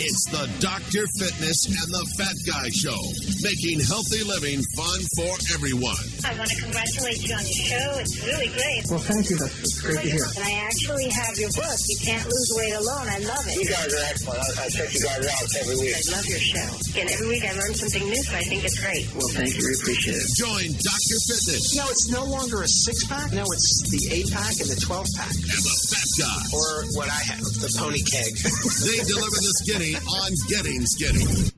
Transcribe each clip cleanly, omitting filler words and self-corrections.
It's the Dr. Fitness and the Fat Guy Show, making healthy living fun for everyone. I want to congratulate you on your show. It's really great. Well, thank you. That's great to hear. And I actually have your book, You Can't Lose Weight Alone. I love it. You guys are excellent. I check you guys out every week. I love your show. And every week I learn something new, so I think it's great. Well, thank you. We appreciate it. Join Dr. Fitness. No, it's no longer a 6-pack. No, it's the 8-pack and the 12-pack. And the Fat Guy. Or what I have, the pony keg. They deliver the skinny on Getting Skinny.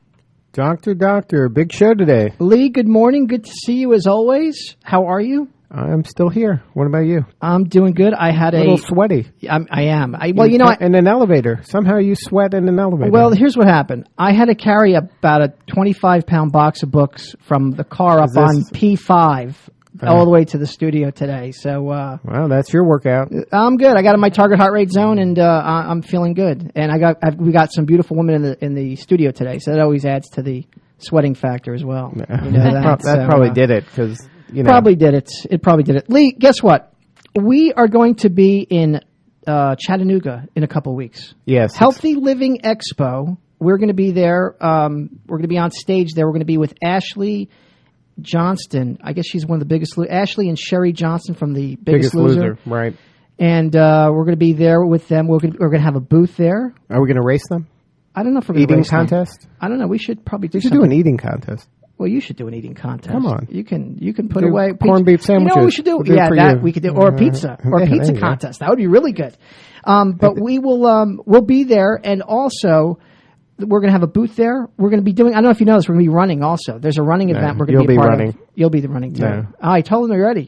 Doctor, big show today. Lee, good morning. Good to see you as always. How are you? I'm still here. What about you? I'm doing good. I had a little sweaty. I am. In an elevator. Somehow you sweat in an elevator. Well, here's what happened. I had to carry about a 25-pound box of books from the car up on P5 all the way to the studio today. So, well, that's your workout. I'm good. I got in my target heart rate zone, and I'm feeling good. And we got some beautiful women in the studio today, so that always adds to the sweating factor as well. You know that probably did it because. Probably did it. It probably did it. Lee, guess what? We are going to be in Chattanooga in a couple of weeks. Yes. Healthy Living Expo. We're going to be there. We're going to be on stage there. We're going to be with Ashley Johnston. I guess she's one of the biggest. Ashley and Sherry Johnston from the Biggest Loser. Right. And we're going to be there with them. We're going to have a booth there. Are we going to race them? I don't know if we're going to race them. Eating contest? I don't know. We should probably do something. We should do an eating contest. Well, you should do an eating contest. Come on, you can put away corned beef sandwiches. You know what we should do? We could do, or a pizza, or a pizza contest. That would be really good. But we will we'll be there, and also we're going to have a booth there. We're going to be doing. I don't know if you know this. We're going to be running also. There's a running event. We're going to be a part of. You'll be the running too. No. I told them already.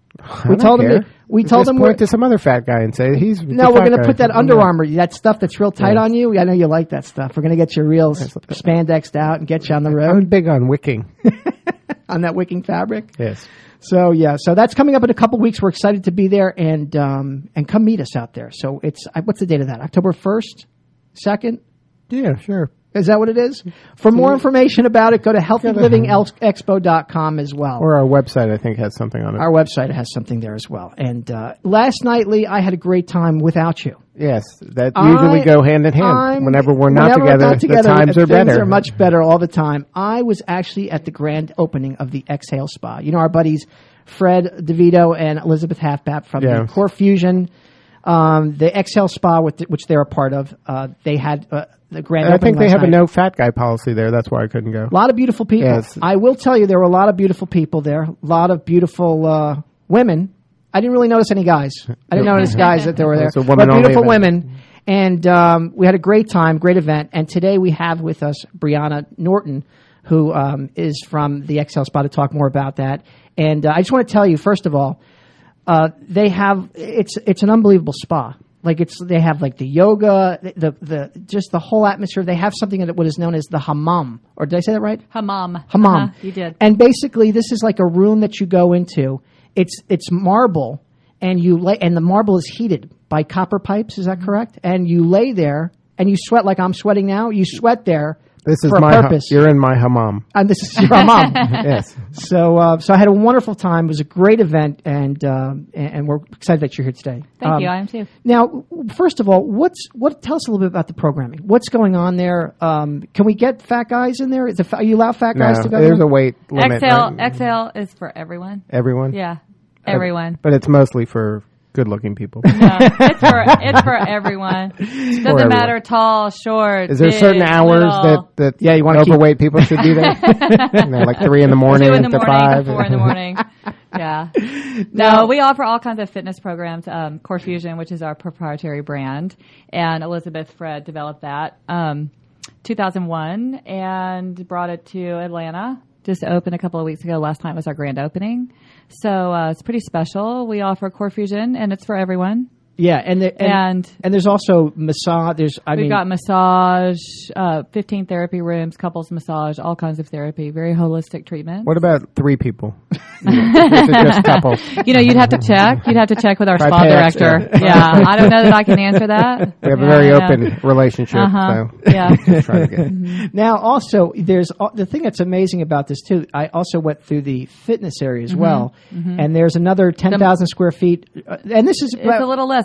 We told them point to some other fat guy and say he's no. We're going to put that Under Armour, that stuff that's real tight on you. I know you like that stuff. We're going to get you real spandexed out and get you on the road. I'm big on wicking. On that wicking fabric. Yes. So so that's coming up in a couple weeks. We're excited to be there and come meet us out there. So it's what's the date of that? October 1st, 2nd. Yeah, sure. Is that what it is? For more information about it, go to healthylivingexpo.com as well. Or our website, I think, has something on it. Our website has something there as well. And last night, Lee, I had a great time without you. Yes, that usually go hand in hand. Whenever we're not together, the times are better. Things are much better all the time. I was actually at the grand opening of the Exhale Spa. You know, our buddies Fred DeVito and Elizabeth Halfbat from the Core Fusion, the Exhale Spa, which they're a part of. They had the grand opening. I think they have a no fat guy policy there. That's why I couldn't go. A lot of beautiful people. Yes. I will tell you, there were a lot of beautiful people there. A lot of beautiful women. I didn't really notice any guys. I didn't notice guys that there were there. But beautiful women. And we had a great time, great event. And today we have with us Brianna Norton, who is from the Exhale Spa, to talk more about that. And I just want to tell you, first of all, they have it's an unbelievable spa. Like they have like the yoga, the just the whole atmosphere. They have something that what is known as the hammam, or did I say that right? Hammam. You did. And basically, this is like a room that you go into. It's marble, and the marble is heated by copper pipes. Is that correct? And you lay there and you sweat like I'm sweating now. You sweet there. This is for a purpose. You're in my hammam. And this is your hammam. Yes. So I had a wonderful time. It was a great event, and we're excited that you're here today. Thank you. I am too. Now, first of all, tell us a little bit about the programming. What's going on there? Can we get fat guys in there? Are you allow fat guys to go? There's a weight limit. Exhale is for everyone. Everyone? Yeah, everyone. But it's mostly for good-looking people. No, it's for everyone. Doesn't matter, tall, short. Is there big, certain hours little. that you want overweight people should be there? Like 3 in the morning 2 in the to morning 5? to 4 in the morning. Yeah. No, we offer all kinds of fitness programs. Core Fusion, which is our proprietary brand, and Elizabeth Fred developed that 2001 and brought it to Atlanta. Just opened a couple of weeks ago. Last night was our grand opening. So it's pretty special. We offer Core Fusion, and it's for everyone. Yeah, and there's also massage. We've got massage, 15 therapy rooms, couples massage, all kinds of therapy, very holistic treatment. What about 3 people? Just couples. You'd have to check. You'd have to check with our spa director. Yeah, I don't know that I can answer that. We have a very open relationship. So yeah. Now, also, there's the thing that's amazing about this too. I also went through the fitness area as well, and there's another 10,000 square feet, and this is it's a little less.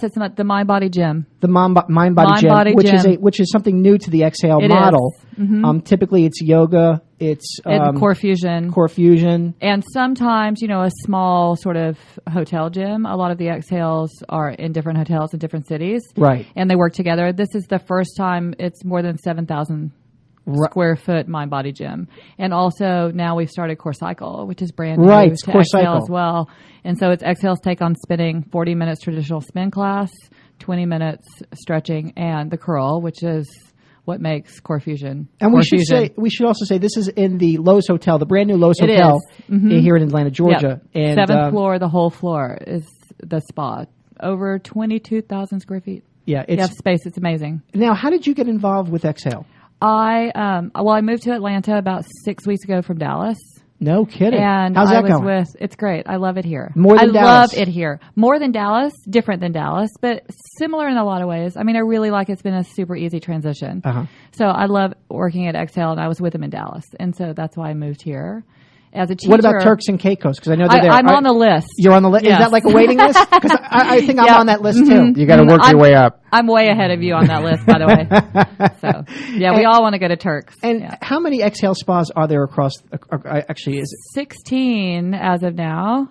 Yes, it's the Mind Body Gym. The Mind Body Gym, which is something new to the Exhale model. Typically, it's yoga. It's Core Fusion. Core Fusion. And sometimes, a small sort of hotel gym. A lot of the Exhales are in different hotels in different cities. Right. And they work together. This is the first time it's more than 7,000 square foot Mind Body Gym. And also now we've started Core Cycle, which is brand new to Core Exhale Cycle as well. And so it's Exhale's take on spinning, 40 minutes traditional spin class, 20 minutes stretching, and the curl, which is what makes Core Fusion. And we should also say this is in the Lowe's Hotel, the brand new Lowe's Hotel here in Atlanta, Georgia. Yep. And 7th floor, the whole floor is the spa. Over 22,000 square feet. Yeah, you have space. It's amazing. Now, how did you get involved with Exhale? I moved to Atlanta about 6 weeks ago from Dallas. No kidding. And how's that going? It's great. I love it here. More than Dallas? I love it here. More than Dallas, different than Dallas, but similar in a lot of ways. I mean, I really like it's been a super easy transition. So I love working at Exhale, and I was with them in Dallas. And so that's why I moved here. As a teacher, what about Turks and Caicos? Because I know they're there. I'm on the list. You're on the list? Yes. Is that like a waiting list? Because I think I'm on that list too. You got to work your way up. I'm way ahead of you on that list, by the way. So, yeah, we all want to go to Turks. And how many Exhale spas are there across? Actually, is it 16 as of now?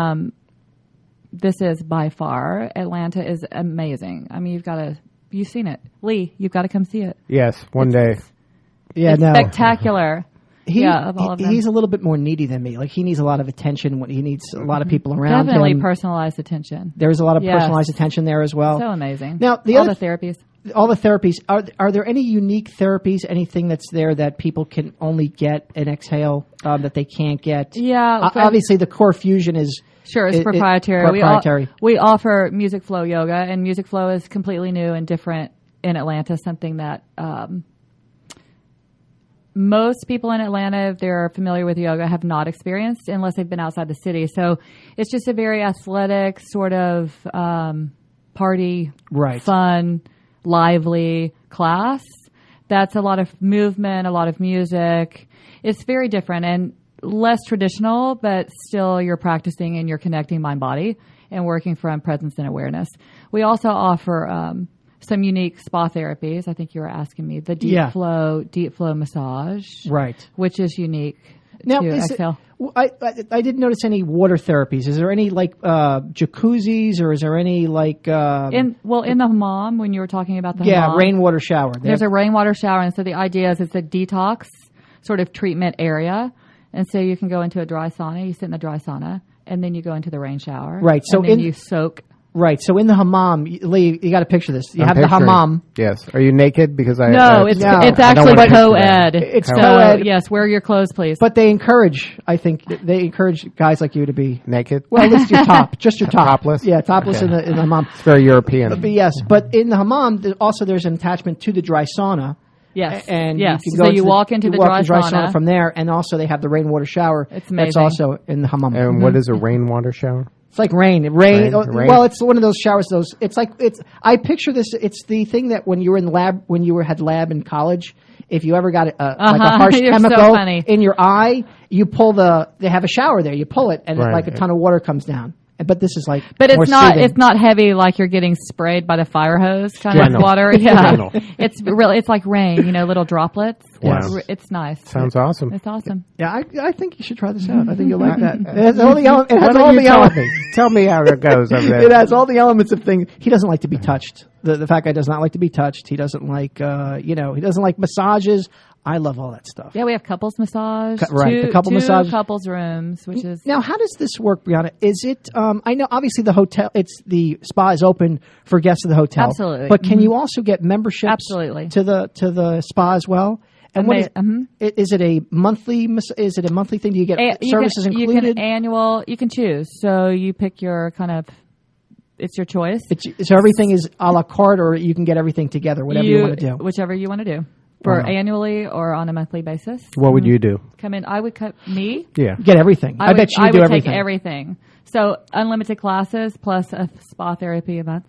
This is by far. Atlanta is amazing. I mean, you've seen it, Lee. You've got to come see it. Yes, one day. It's spectacular. He's a little bit more needy than me. Like, he needs a lot of attention. He needs a lot of people around Definitely him. Personalized attention. There's a lot of personalized attention there as well. So amazing. Now, all the therapies. All the therapies. Are there any unique therapies, anything that's there that people can only get in Exhale that they can't get? Yeah. Obviously, the Core Fusion is... Sure, it's proprietary. We offer Music Flow Yoga, and Music Flow is completely new and different in Atlanta, something that... most people in Atlanta, if they're familiar with yoga, have not experienced unless they've been outside the city. So it's just a very athletic sort of party, fun, lively class. That's a lot of movement, a lot of music. It's very different and less traditional, but still you're practicing and you're connecting mind-body and working from presence and awareness. We also offer... some unique spa therapies. I think you were asking me the deep flow massage, which is unique to Exhale. I didn't notice any water therapies. Is there any like jacuzzis, or is there any like in the hammam when you were talking about the hammam, rainwater shower? There's a rainwater shower, and so the idea is it's a detox sort of treatment area, and so you can go into a dry sauna. You sit in the dry sauna, and then you go into the rain shower. Right. So and then you soak. Right. So in the hammam, Lee, you got to picture this. You have the hammam. Yes. Are you naked? Because it's actually co-ed. It's co-ed. Yes. Wear your clothes, please. But they encourage guys like you to be naked. Well, at least your top, just your top. Topless. Yeah, topless in the hammam. It's very European. But yes, but in the hammam, there's an attachment to the dry sauna. Yes. And you can go you walk into the dry sauna from there, and also they have the rainwater shower. It's amazing. That's also in the hammam. And what is a rainwater shower? It's like rain. Well, it's one of those showers. I picture this. It's the thing that when you were in lab, had lab in college, if you ever got like a harsh chemical in your eye, you pull they have a shower there. You pull it, and like a ton of water comes down. But this is like, but it's not. Soothing. It's not heavy like you're getting sprayed by the fire hose kind of water. Yeah, it's really. It's like rain. Little droplets. Wow. It's nice. Sounds awesome. It's awesome. Yeah, I think you should try this out. I think you'll like that. It has all the elements. Tell me how it goes over there. It has all the elements of things. He doesn't like to be touched. The fat guy does not like to be touched. He doesn't like he doesn't like massages. I love all that stuff. Yeah, we have couples massage. The couple massage. Couples rooms, which is... Now, how does this work, Brianna? Is it... I know, obviously, the spa is open for guests of the hotel. Absolutely. But can you also get memberships... Absolutely. ...to the spa as well? And is it a monthly thing? Do you get services included? You can choose. So you pick your kind of... It's your choice. So everything is a la carte, or you can get everything together, whatever you want to do? Whichever you want to do. For annually or on a monthly basis. What would you do? Come in. I would cut me. Yeah. Get everything. I bet you do everything. I would take everything. So unlimited classes plus a spa therapy a month.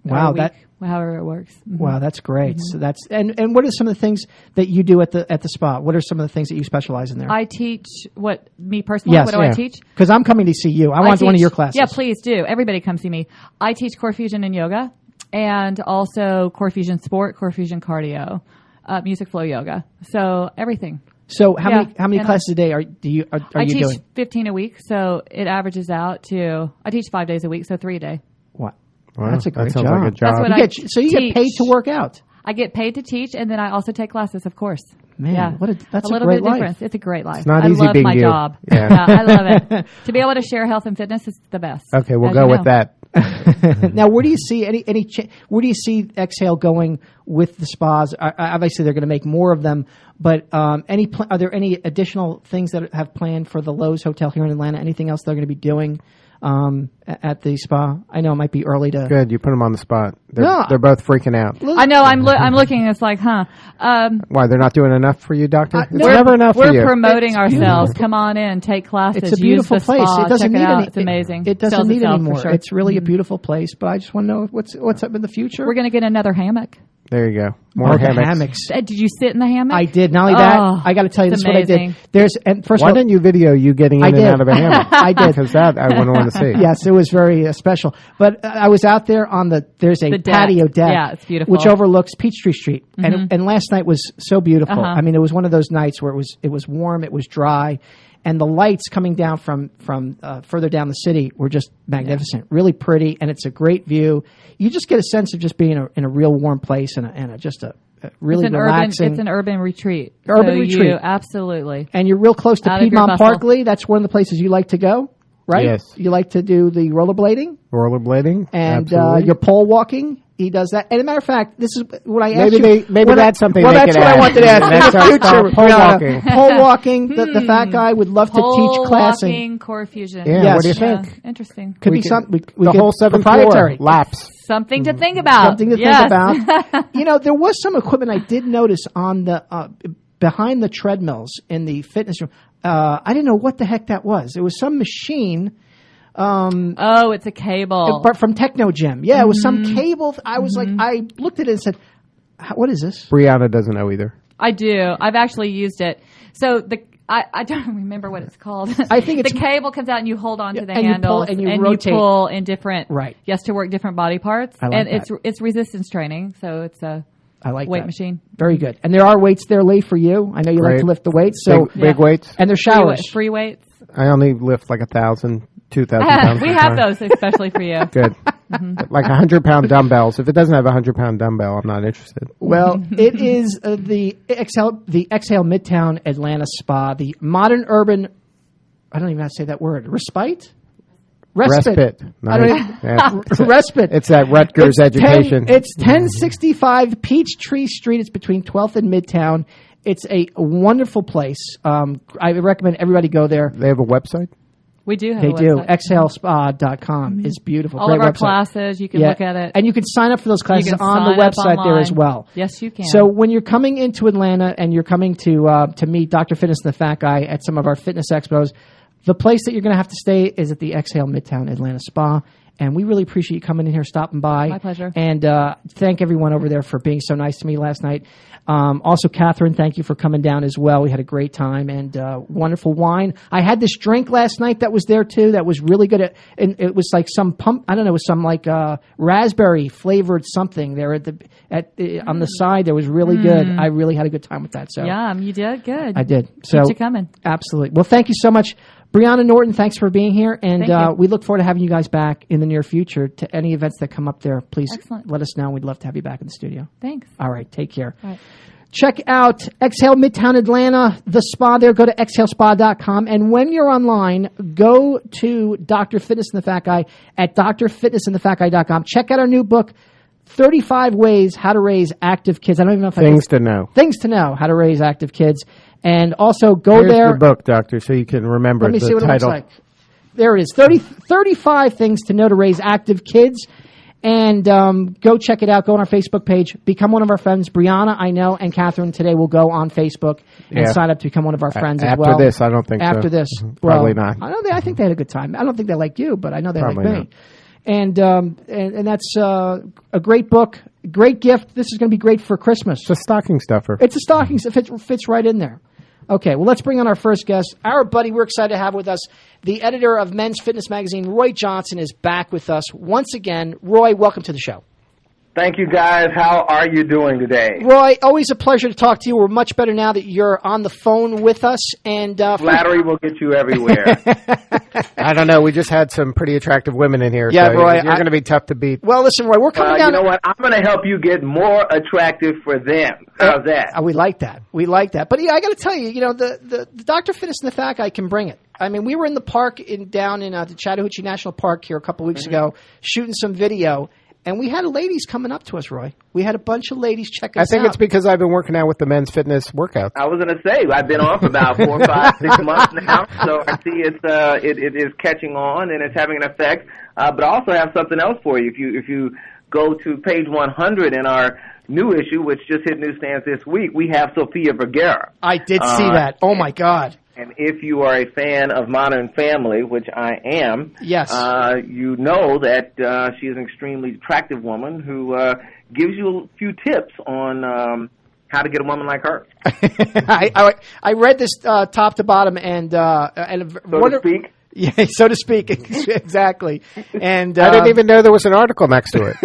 Wow, a week, however it works. Wow, that's great. So that's and what are some of the things that you do at the spa? What are some of the things that you specialize in there? I teach me personally. Yes, what do I teach? Because I'm coming to see you. I want one of your classes. Yeah, please do. Everybody come see me. I teach Core Fusion and yoga, and also Core Fusion Sport, Core Fusion Cardio, music flow yoga. So everything. So how many classes a day are you doing? I teach 15 a week, so it averages out to I teach 5 days a week, so 3 a day. What? Wow, that's a great job. Like a job. That's what so you get paid to work out. I get paid to teach, and then I also take classes, of course. Man, that's a little great bit life. different. It's a great life. It's not I easy love being my you. job. Yeah. I love it. To be able to share health and fitness is the best. Okay, we'll go with that. Now, where do you see where do you see Exhale going with the spas? Obviously, they're going to make more of them, but are there any additional things that have planned for the Lowe's Hotel here in Atlanta? Anything else they're going to be doing at the spa? I know it might be early to. Good, you put them on the spot. They're both freaking out. I know. I'm looking. It's like, huh? Why they're not doing enough for you, doctor? It's we're never enough for you. We're promoting ourselves. Come on in, take classes. It's a beautiful use the place. Spa, It doesn't check need it out. any. It's amazing. It doesn't Sells need itself, anymore. for sure. It's really a beautiful place. But I just want to know what's up in the future. We're going to get another hammock. There you go. More hammocks. Did you sit in the hammock? I did. Not only that, I got to tell you, this is what I did. Why didn't you video you getting in and out of a hammock? I did. Because that I wouldn't want to see. Yes, it was very special. But I was out there on there's a patio deck. Yeah, it's beautiful. Which overlooks Peachtree Street. And last night was so beautiful. I mean, it was one of those nights where it was warm, it was dry. And the lights coming down from further down the city were just magnificent, really pretty, and it's a great view. You just get a sense of just being in a real warm place and just a really relaxing. It's an urban retreat. Retreat, absolutely. And you're real close to Piedmont Parkley. That's one of the places you like to go, right? Yes. You like to do the rollerblading, and you're pole walking. He does that. And as a matter of fact, this is what I asked you. Maybe that's something. Well, that's what I wanted to ask. That's our future. Pole walking. Pole walking. The fat guy would love to teach class. Pole walking, Core Fusion. Yeah. Yes. What do you think? Interesting. Could be something. The whole 7th floor laps. Something to think about. Something to think about. There was some equipment I did notice on the behind the treadmills in the fitness room. I didn't know what the heck that was. It was some machine. It's a cable. But from Techno Gym. Yeah, it was some cable. I was like, I looked at it and said, what is this? Brianna doesn't know either. I do. I've actually used it. So I don't remember what it's called. I think it's the cable comes out and you hold on to the and handles you rotate. You pull in different. Right. Yes, to work different body parts. I like and it's resistance training, so it's a weight machine. Very good. And there are weights there laid for you. I know you like to lift the weights. So big weights. And there's showers. Free weights. I only lift like 1,000, 2,000 pounds. We have those especially for you. Good. Like 100-pound dumbbells. If it doesn't have a 100-pound dumbbell, I'm not interested. Well, it is the Exhale Midtown Atlanta Spa, the modern urban. I don't even know how to say that word. Respite. Nice. Respite. It's at Rutgers Education. It's 1065 Peachtree Street. It's between 12th and Midtown. It's a wonderful place. I recommend everybody go there. They have a website? We do have They a do. website. Exhalespa.com is beautiful. All Great of our website. Classes, you can look at it. And you can sign up for those classes on the website there as well. Yes, you can. So when you're coming into Atlanta and you're coming to meet Dr. Fitness and the Fat Guy at some of our fitness expos, the place that you're going to have to stay is at the Exhale Midtown Atlanta Spa. And we really appreciate you coming in here, stopping by. My pleasure. And thank everyone over there for being so nice to me last night. Also, Catherine, thank you for coming down as well. We had a great time and wonderful wine. I had this drink last night that was there too. That was really good. And it was like some it was some like raspberry flavored something there on the side. That was really good. I really had a good time with that. So you did good. I did. So keep you coming. Absolutely. Well, thank you so much. Brianna Norton, thanks for being here, and we look forward to having you guys back in the near future. To any events that come up there, please let us know. We'd love to have you back in the studio. Thanks. All right, take care. All right. Check out Exhale Midtown Atlanta, the spa there. Go to exhalespa.com, and when you're online, go to Dr. Fitness and the Fat Guy at drfitnessandthefatguy.com. Check out our new book, 35 Ways How to Raise Active Kids. I don't even know if Things to know. Things to know, how to raise active kids. And also go Here's there. Here's the book, Doctor, so you can remember the title. Let me see what it looks like. There it is. 35 things to know to raise active kids. And go check it out. Go on our Facebook page. Become one of our friends. Brianna, I know, and Catherine today will go on Facebook and sign up to become one of our friends as well. After this, I don't think so. After this. Probably not. I think they had a good time. I don't think they like you, but I know they Probably like me. Not. And that's a great book, great gift. This is going to be great for Christmas. It's a stocking stuffer. It's a stocking. It fits right in there. Okay, well, let's bring on our first guest. Our buddy we're excited to have with us, the editor of Men's Fitness Magazine, Roy Johnson, is back with us once again. Roy, welcome to the show. Thank you, guys. How are you doing today? Roy, always a pleasure to talk to you. We're much better now that you're on the phone with us. And flattery will get you everywhere. I don't know. We just had some pretty attractive women in here. Yeah, so Roy. You're going to be tough to beat. Well, listen, Roy, we're coming down. You know what? I'm going to help you get more attractive for them. How's that? We like that. We like that. But, yeah, I got to tell you, the Dr. Fitness and the Fat Guy can bring it. I mean, we were in the park down in the Chattahoochee National Park here a couple weeks ago shooting some video. And we had ladies coming up to us, Roy. We had a bunch of ladies check us out. I think it's because I've been working out with the men's fitness workouts. I was going to say, I've been on for about 4, 5, 6 months now, so I see it is catching on and it's having an effect. But I also have something else for you. If you go to page 100 in our new issue, which just hit newsstands this week, we have Sofia Vergara. I did see that. Oh, my God. And if you are a fan of Modern Family, which I am, yes, you know that she is an extremely attractive woman who gives you a few tips on how to get a woman like her. I read this top to bottom, and so to speak. Yeah, so to speak, exactly. And I didn't even know there was an article next to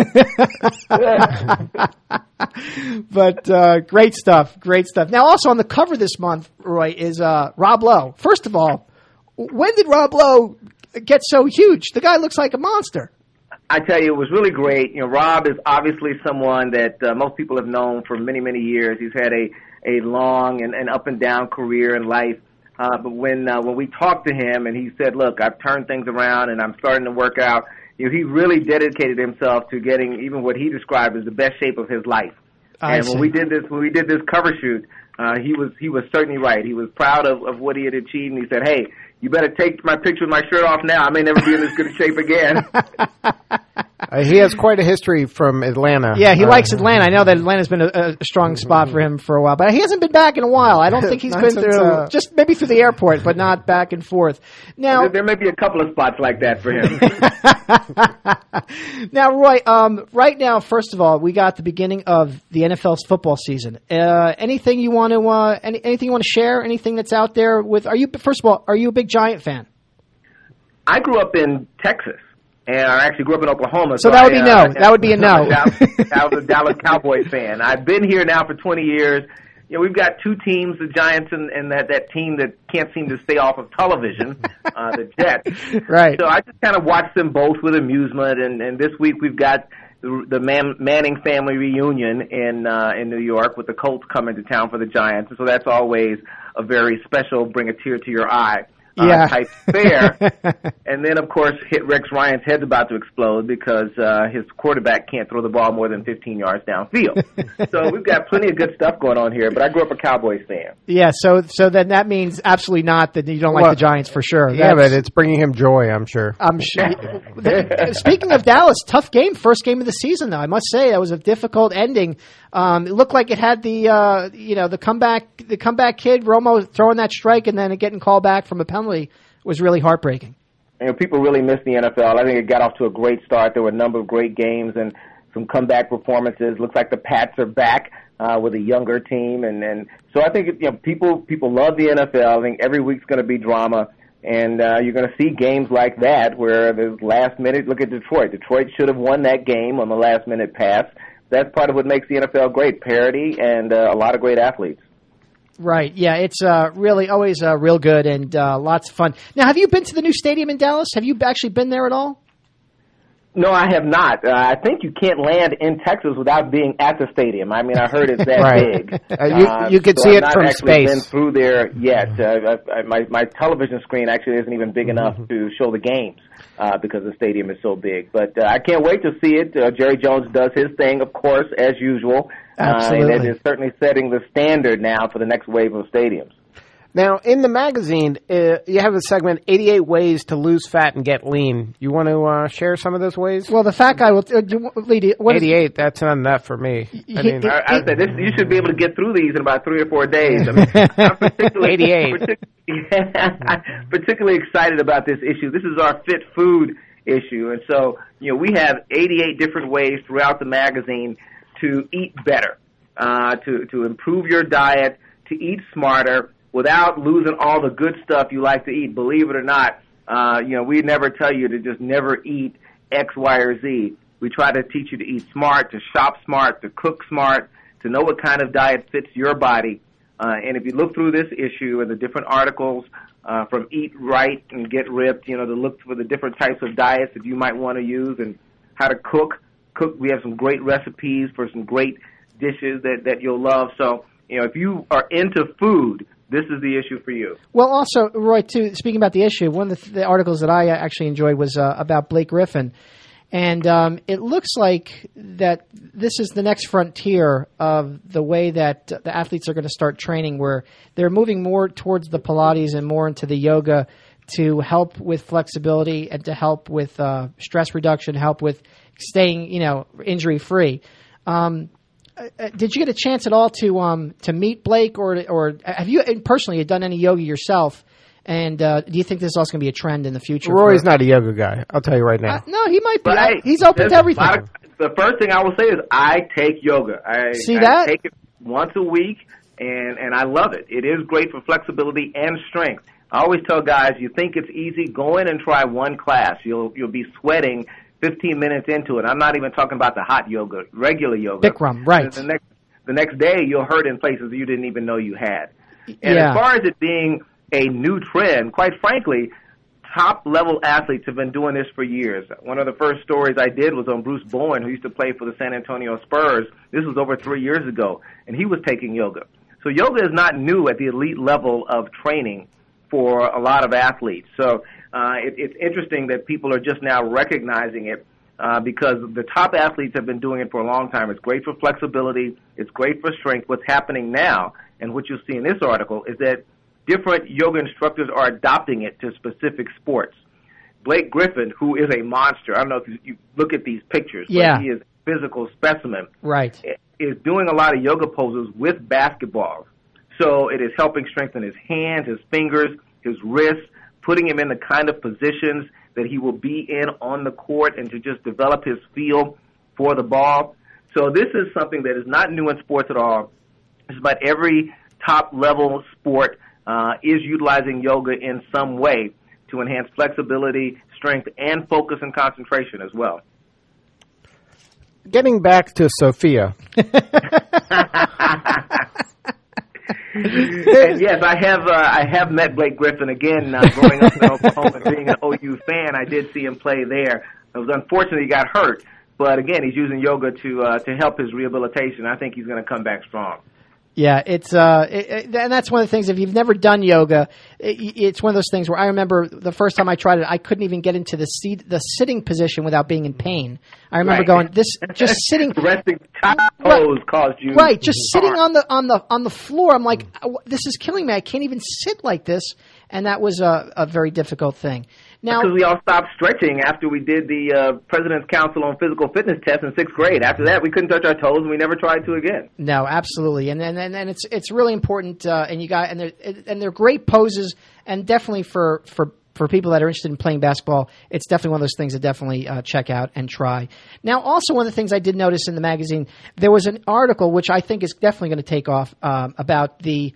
it. But great stuff, great stuff. Now, also on the cover this month, Roy, is Rob Lowe. First of all, when did Rob Lowe get so huge? The guy looks like a monster. I tell you, it was really great. Rob is obviously someone that most people have known for many, many years. He's had a long and up and down career in life. But when we talked to him and he said, look, I've turned things around and I'm starting to work out, he really dedicated himself to getting even what he described as the best shape of his life. When we did this cover shoot, he was certainly right. He was proud of what he had achieved, and he said, hey, you better take my picture with my shirt off now. I may never be in this good shape again. He has quite a history from Atlanta. Yeah, he likes Atlanta. I know that Atlanta's been a strong spot for him for a while, but he hasn't been back in a while. I don't think he's been through, just maybe through the airport, but not back and forth. Now, there may be a couple of spots like that for him. Now, Roy, right now, first of all, we got the beginning of the NFL's football season. Anything you want to anything you want to share? Anything that's out there with? First of all, are you a big Giant fan? I grew up in Texas. And I actually grew up in Oklahoma. So that would be no. That would be a no. I was a Dallas Cowboys fan. I've been here now for 20 years. We've got two teams, the Giants and that team that can't seem to stay off of television, the Jets. Right. So I just kind of watch them both with amusement. And this week we've got the Manning family reunion in New York with the Colts coming to town for the Giants. And so that's always a very special, bring a tear to your eye. Type fare. And then, of course, Rex Ryan's head's about to explode because his quarterback can't throw the ball more than 15 yards downfield. So we've got plenty of good stuff going on here, but I grew up a Cowboys fan. Yeah, so then that means absolutely not that you don't like the Giants for sure. Yeah, but it's bringing him joy, I'm sure. I'm sure. Speaking of Dallas, tough game, first game of the season, though. I must say that was a difficult ending. It looked like it had the comeback kid, Romo, throwing that strike and then getting called back from a penalty was really heartbreaking. People really miss the NFL. I think it got off to a great start. There were a number of great games and some comeback performances. Looks like the Pats are back with a younger team, and so I think people love the NFL. I think every week's going to be drama, and you're going to see games like that where the last minute. Look at Detroit. Detroit should have won that game on the last minute pass. That's part of what makes the NFL great, parity and a lot of great athletes. Right, yeah, it's really always real good and lots of fun. Now, have you been to the new stadium in Dallas? Have you actually been there at all? No, I have not. I think you can't land in Texas without being at the stadium. I mean, I heard it's that big. You could see it from space. I've not been through there yet. My television screen actually isn't even big enough to show the games because the stadium is so big. But I can't wait to see it. Jerry Jones does his thing, of course, as usual. Absolutely. And it is certainly setting the standard now for the next wave of stadiums. Now, in the magazine, you have a segment, 88 Ways to Lose Fat and Get Lean. You want to share some of those ways? Well, the fat guy will lead. 88, that's not enough for me. I said, you should be able to get through these in about 3 or 4 days. I mean, I'm particularly excited about this issue. This is our Fit Food issue. And so, we have 88 different ways throughout the magazine to eat better, to improve your diet, to eat smarter without losing all the good stuff you like to eat. Believe it or not, we never tell you to just never eat X, Y, or Z. We try to teach you to eat smart, to shop smart, to cook smart, to know what kind of diet fits your body. And if you look through this issue and the different articles from Eat Right and Get Ripped, to look for the different types of diets that you might want to use and how to cook. We have some great recipes for some great dishes that you'll love. So, if you are into food, this is the issue for you. Well, also, Roy, too, speaking about the issue, one of the articles that I actually enjoyed was about Blake Griffin. And it looks like that this is the next frontier of the way that the athletes are going to start training, where they're moving more towards the Pilates and more into the yoga to help with flexibility and to help with stress reduction, help with staying, injury-free. Did you get a chance at all to meet Blake, or have you personally done any yoga yourself? And do you think this is also going to be a trend in the future? Roy's not a yoga guy. I'll tell you right now. No, he might be. He's open to everything. The first thing I will say is I take yoga. I take it once a week, and I love it. It is great for flexibility and strength. I always tell guys, you think it's easy, go in and try one class. You'll be sweating 15 minutes into it. I'm not even talking about the hot yoga, regular yoga. Bikram, right. The next day, you'll hurt in places you didn't even know you had. And as far as it being a new trend, quite frankly, top-level athletes have been doing this for years. One of the first stories I did was on Bruce Bowen, who used to play for the San Antonio Spurs. This was over 3 years ago, and he was taking yoga. So yoga is not new at the elite level of training for a lot of athletes. So it's interesting that people are just now recognizing it because the top athletes have been doing it for a long time. It's great for flexibility. It's great for strength. What's happening now, and what you'll see in this article, is that different yoga instructors are adopting it to specific sports. Blake Griffin, who is a monster, I don't know if you look at these pictures, but he is a physical specimen, right, is doing a lot of yoga poses with basketballs. So it is helping strengthen his hands, his fingers, his wrists, putting him in the kind of positions that he will be in on the court and to just develop his feel for the ball. So this is something that is not new in sports at all. It's about every top-level sport is utilizing yoga in some way to enhance flexibility, strength, and focus and concentration as well. Getting back to Sophia. And yes, I have met Blake Griffin again. Growing up in Oklahoma, being an OU fan, I did see him play there. It was unfortunate he got hurt, but again, he's using yoga to help his rehabilitation. I think he's going to come back strong. Yeah, it's and that's one of the things. If you've never done yoga, it's one of those things where I remember the first time I tried it, I couldn't even get into the sitting position without being in pain. I remember going just sitting resting top pose caused you just sitting on the floor. I'm like, this is killing me. I can't even sit like this, and that was a very difficult thing. Now, because we all stopped stretching after we did the President's Council on Physical Fitness test in 6th grade. After that, we couldn't touch our toes, and we never tried to again. No, absolutely, and it's really important. And they're great poses, and definitely for people that are interested in playing basketball, it's definitely one of those things to definitely check out and try. Now, also one of the things I did notice in the magazine, there was an article which I think is definitely going to take off about the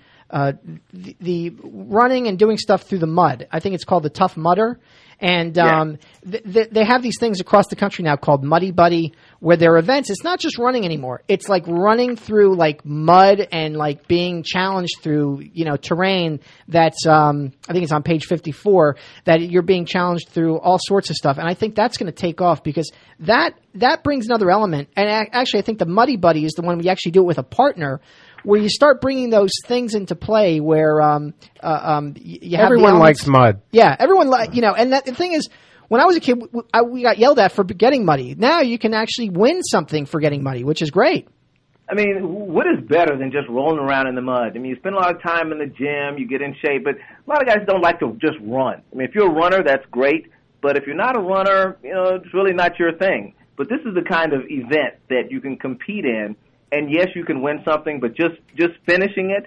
running and doing stuff through the mud. I think it's called the Tough Mudder. And they have these things across the country now called Muddy Buddy, where there are events. It's not just running anymore. It's like running through like mud and like being challenged through, terrain that's, I think it's on page 54, that you're being challenged through all sorts of stuff. And I think that's going to take off because that brings another element. And actually, I think the Muddy Buddy is the one we actually do it with a partner, where you start bringing those things into play where you have everyone likes mud. Yeah, everyone and the thing is, when I was a kid, we got yelled at for getting muddy. Now you can actually win something for getting muddy, which is great. I mean, what is better than just rolling around in the mud? I mean, you spend a lot of time in the gym, you get in shape, but a lot of guys don't like to just run. I mean, if you're a runner, that's great, but if you're not a runner, it's really not your thing. But this is the kind of event that you can compete in. And yes, you can win something, but just finishing it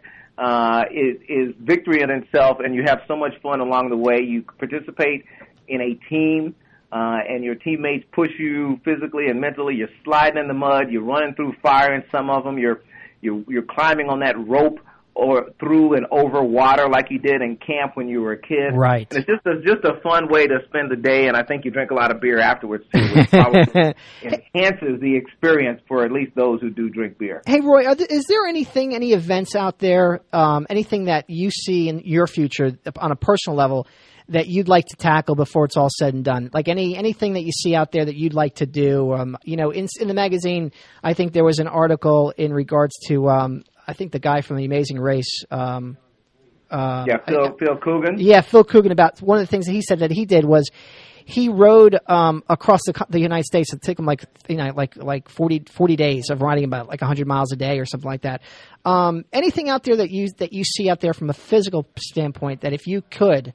is victory in itself, and you have so much fun along the way. You participate in a team. and your teammates push you physically and mentally. You're sliding in the mud. You're running through fire in some of them. You're climbing on that rope or through and over water like you did in camp when you were a kid. Right. And it's just a fun way to spend the day, and I think you drink a lot of beer afterwards, too, which probably enhances the experience for at least those who do drink beer. Hey, Roy, is there any events out there, anything that you see in your future on a personal level that you'd like to tackle before it's all said and done? Like anything that you see out there that you'd like to do? In the magazine, I think there was an article in regards to I think the guy from The Amazing Race. Phil Coogan. Yeah, Phil Coogan. About one of the things that he said that he did was he rode across the United States. It took him like 40 days of riding about like 100 miles a day or something like that. Anything out there that you see out there from a physical standpoint that if you could,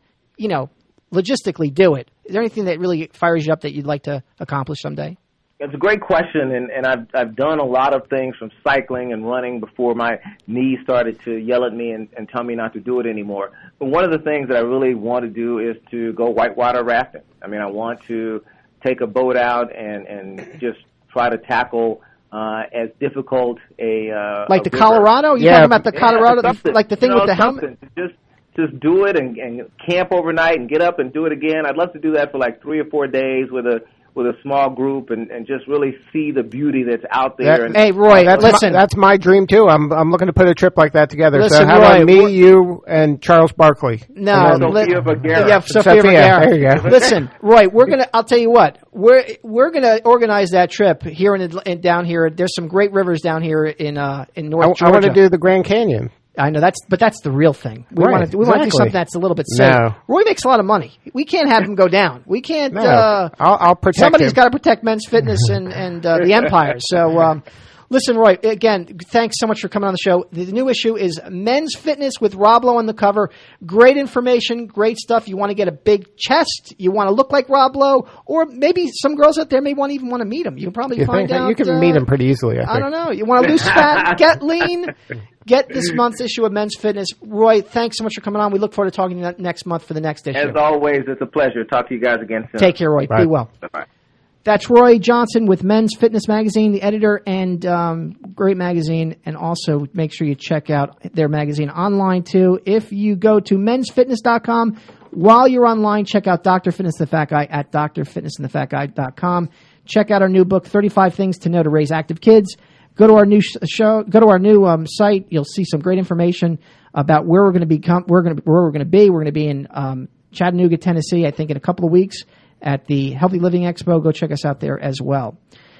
logistically do it, is there anything that really fires you up that you'd like to accomplish someday? It's a great question, and I've done a lot of things from cycling and running before my knees started to yell at me and tell me not to do it anymore. But one of the things that I really want to do is to go whitewater rafting. I mean, I want to take a boat out and just try to tackle as difficult like the Colorado? You're talking about the Colorado, like the thing with the helmet? Just do it and camp overnight and get up and do it again. I'd love to do that for like 3 or 4 days with a small group and just really see the beauty that's out there. Hey, Roy, listen. That's my dream, too. I'm looking to put a trip like that together. Listen, so how about me, you, and Charles Barkley? No, Sophia Vergara. Yeah, Sophia Vergara. There you go. Listen, Roy, I'll tell you what, we're gonna organize that trip here in down here. There's some great rivers down here in North Georgia. I want to do the Grand Canyon. I know that's the real thing. We want to do something that's a little bit safe. No. Roy makes a lot of money. We can't have him go down. We can't. No. I'll protect somebody's him. got to protect Men's Fitness and the Empire. So, listen, Roy. Again, thanks so much for coming on the show. The new issue is Men's Fitness with Rob Lowe on the cover. Great information, great stuff. You want to get a big chest, you want to look like Rob Lowe, or maybe some girls out there may want to meet him. You can probably find out. You can meet him pretty easily. I don't know. You want to lose fat, get lean. Get this month's issue of Men's Fitness. Roy, thanks so much for coming on. We look forward to talking to you next month for the next issue. As always, it's a pleasure. Talk to you guys again soon. Take care, Roy. Bye. Be well. Bye-bye. That's Roy Johnson with Men's Fitness Magazine, the editor, and great magazine. And also make sure you check out their magazine online, too. If you go to mensfitness.com, while you're online, check out Dr. Fitness the Fat Guy at drfitnessandthefatguy.com. Check out our new book, 35 Things to Know to Raise Active Kids. Go to our new show. Go to our new site. You'll see some great information about where we're going to be. We're going to be in Chattanooga, Tennessee. I think in a couple of weeks at the Healthy Living Expo. Go check us out there as well.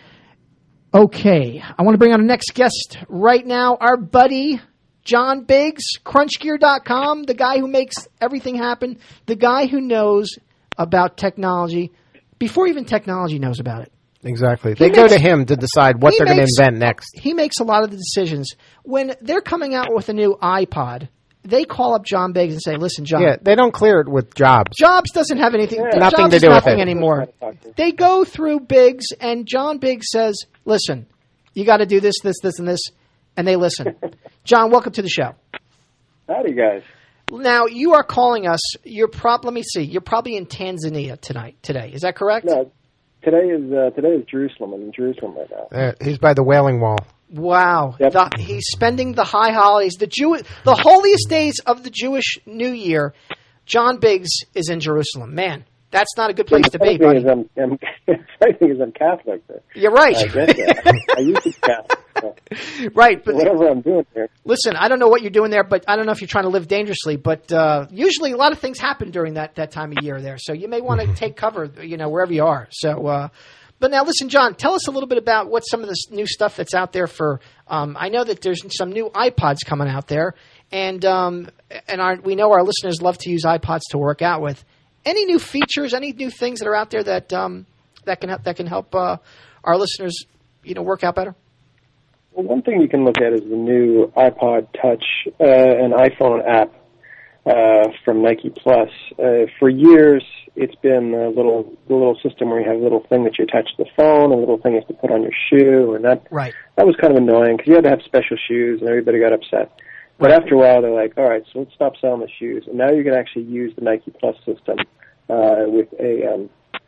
Okay, I want to bring on our next guest right now. Our buddy John Biggs, CrunchGear.com, the guy who makes everything happen, the guy who knows about technology before even technology knows about it. Exactly. They go to him to decide what they're going to invent next. He makes a lot of the decisions. When they're coming out with a new iPod, they call up John Biggs and say, listen, John. Yeah, they don't clear it with Jobs. Jobs doesn't have anything. Nothing Jobs to do nothing with it anymore. They go through Biggs, and John Biggs says, listen, you got to do this, this, this, and this, and they listen. John, welcome to the show. Howdy, guys. Now, you are calling us. Let me see. You're probably in Tanzania today. Is that correct? No. Today is Jerusalem. I'm in Jerusalem right now. He's by the Wailing Wall. Wow. Yep. He's spending the high holidays, the holiest days of the Jewish New Year. John Biggs is in Jerusalem. Man, that's not a good place to be, buddy. The funny thing is I'm Catholic. You're right. I get that. I used to be Catholic. Right. But whatever I'm doing here. Listen, I don't know what you're doing there, but I don't know if you're trying to live dangerously, but usually a lot of things happen during that time of year there. So you may want to take cover, wherever you are. So, but now listen, John, tell us a little bit about what some of this new stuff that's out there for, I know that there's some new iPods coming out there, and we know our listeners love to use iPods to work out with. Any new features, any new things that are out there that can help our listeners, work out better? Well, one thing you can look at is the new iPod Touch and iPhone app from Nike Plus. For years, it's been a little system where you have a little thing that you attach to the phone, a little thing you have to put on your shoe, and that was kind of annoying because you had to have special shoes, and everybody got upset. But after a while, they're like, all right, so let's stop selling the shoes, and now you can actually use the Nike Plus system with a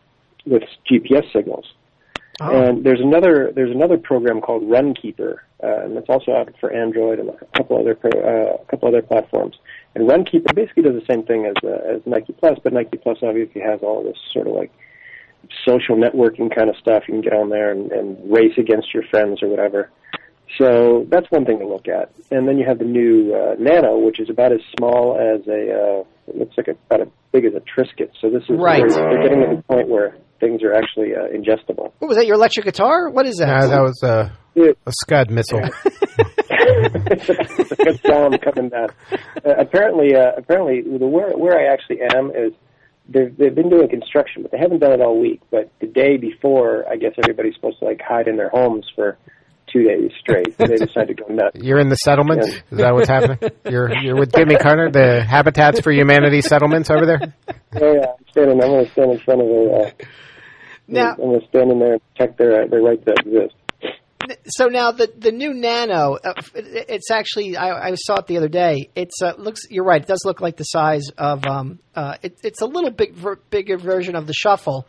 GPS signals. Oh. And there's another program called Runkeeper, and it's also out for Android and a couple other platforms. And Runkeeper basically does the same thing as Nike Plus, but Nike Plus obviously has all this sort of like social networking kind of stuff. You can get on there and race against your friends or whatever. So that's one thing to look at. And then you have the new Nano, which is about as small as it looks like about as big as a Triscuit. So this is right. They're getting to the point where things are actually ingestible. What was that? Your electric guitar? What is that? No, that was a Scud missile. It's a good sound coming down. Apparently, where I actually am is they've been doing construction, but they haven't done it all week. But the day before, I guess everybody's supposed to like hide in their homes for 2 days straight. They decided to go nuts. You're in the settlements? Yeah. Is that what's happening? You're with Jimmy Carter, the Habitats for Humanity settlements over there? Yeah. I'm going to stand in front of a. I'm going to stand in there and protect their right to exist. So now the new Nano, it's actually I saw it the other day. It's looks. You're right. It does look like the size of it's a little bigger version of the Shuffle.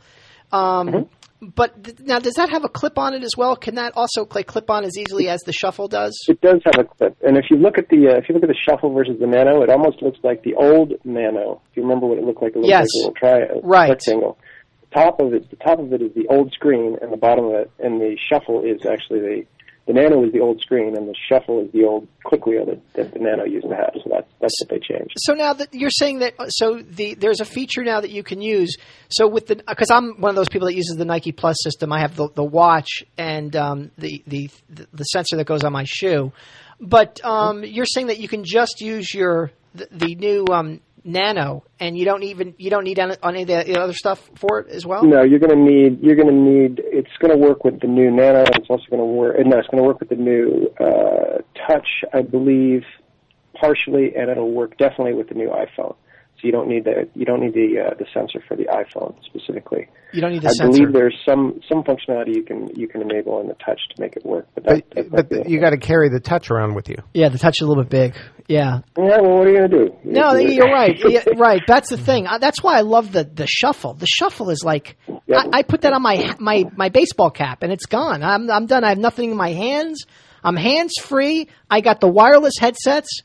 But now, does that have a clip on it as well? Can that also clip on as easily as the Shuffle does? It does have a clip, and if you look at the Shuffle versus the Nano, it almost looks like the old Nano. If you remember what it looked like, it looked like a little rectangle. The top of it is the old screen, and the bottom of it, and the Shuffle is actually the Nano is the old screen, and the Shuffle is the old click wheel that the Nano used to have. So that's what they changed. So now that you're saying that, there's a feature now that you can use. So because I'm one of those people that uses the Nike Plus system, I have the watch and the sensor that goes on my shoe. But you're saying that you can just use the new Nano, and you don't need any of the other stuff for it as well? No, you're going to need. It's going to work with the new Nano. It's also going to work. No, it's going to work with the new Touch, I believe, partially, and it'll work definitely with the new iPhone. So you don't need the sensor for the iPhone specifically. You don't need the sensor. I believe there's some functionality you can enable in the Touch to make it work. But you got to carry the Touch around with you. Yeah, the Touch is a little bit big. Yeah. Yeah. Well, what are you going to do? No, you're right. Yeah, right. That's the thing. That's why I love the Shuffle. The Shuffle is like I put that on my baseball cap and it's gone. I'm done. I have nothing in my hands. I'm hands free. I got the wireless headsets.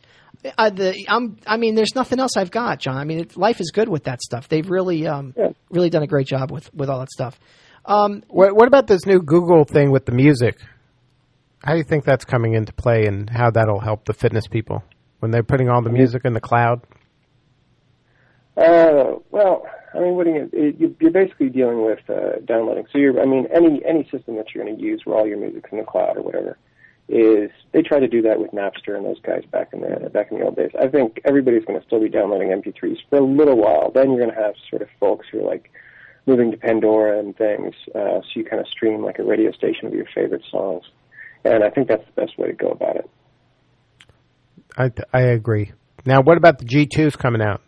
There's nothing else I've got, John. I mean, life is good with that stuff. They've really done a great job with all that stuff. What about this new Google thing with the music? How do you think that's coming into play, and how that'll help the fitness people when they're putting all the music in the cloud? Well, I mean, you're basically dealing with downloading. So any system that you're going to use where all your music's in the cloud or whatever. They try to do that with Napster and those guys back in the old days. I think everybody's going to still be downloading MP3s for a little while. Then you're going to have sort of folks who are like moving to Pandora and things, so you kind of stream like a radio station of your favorite songs. And I think that's the best way to go about it. I agree. Now, what about the G2s coming out?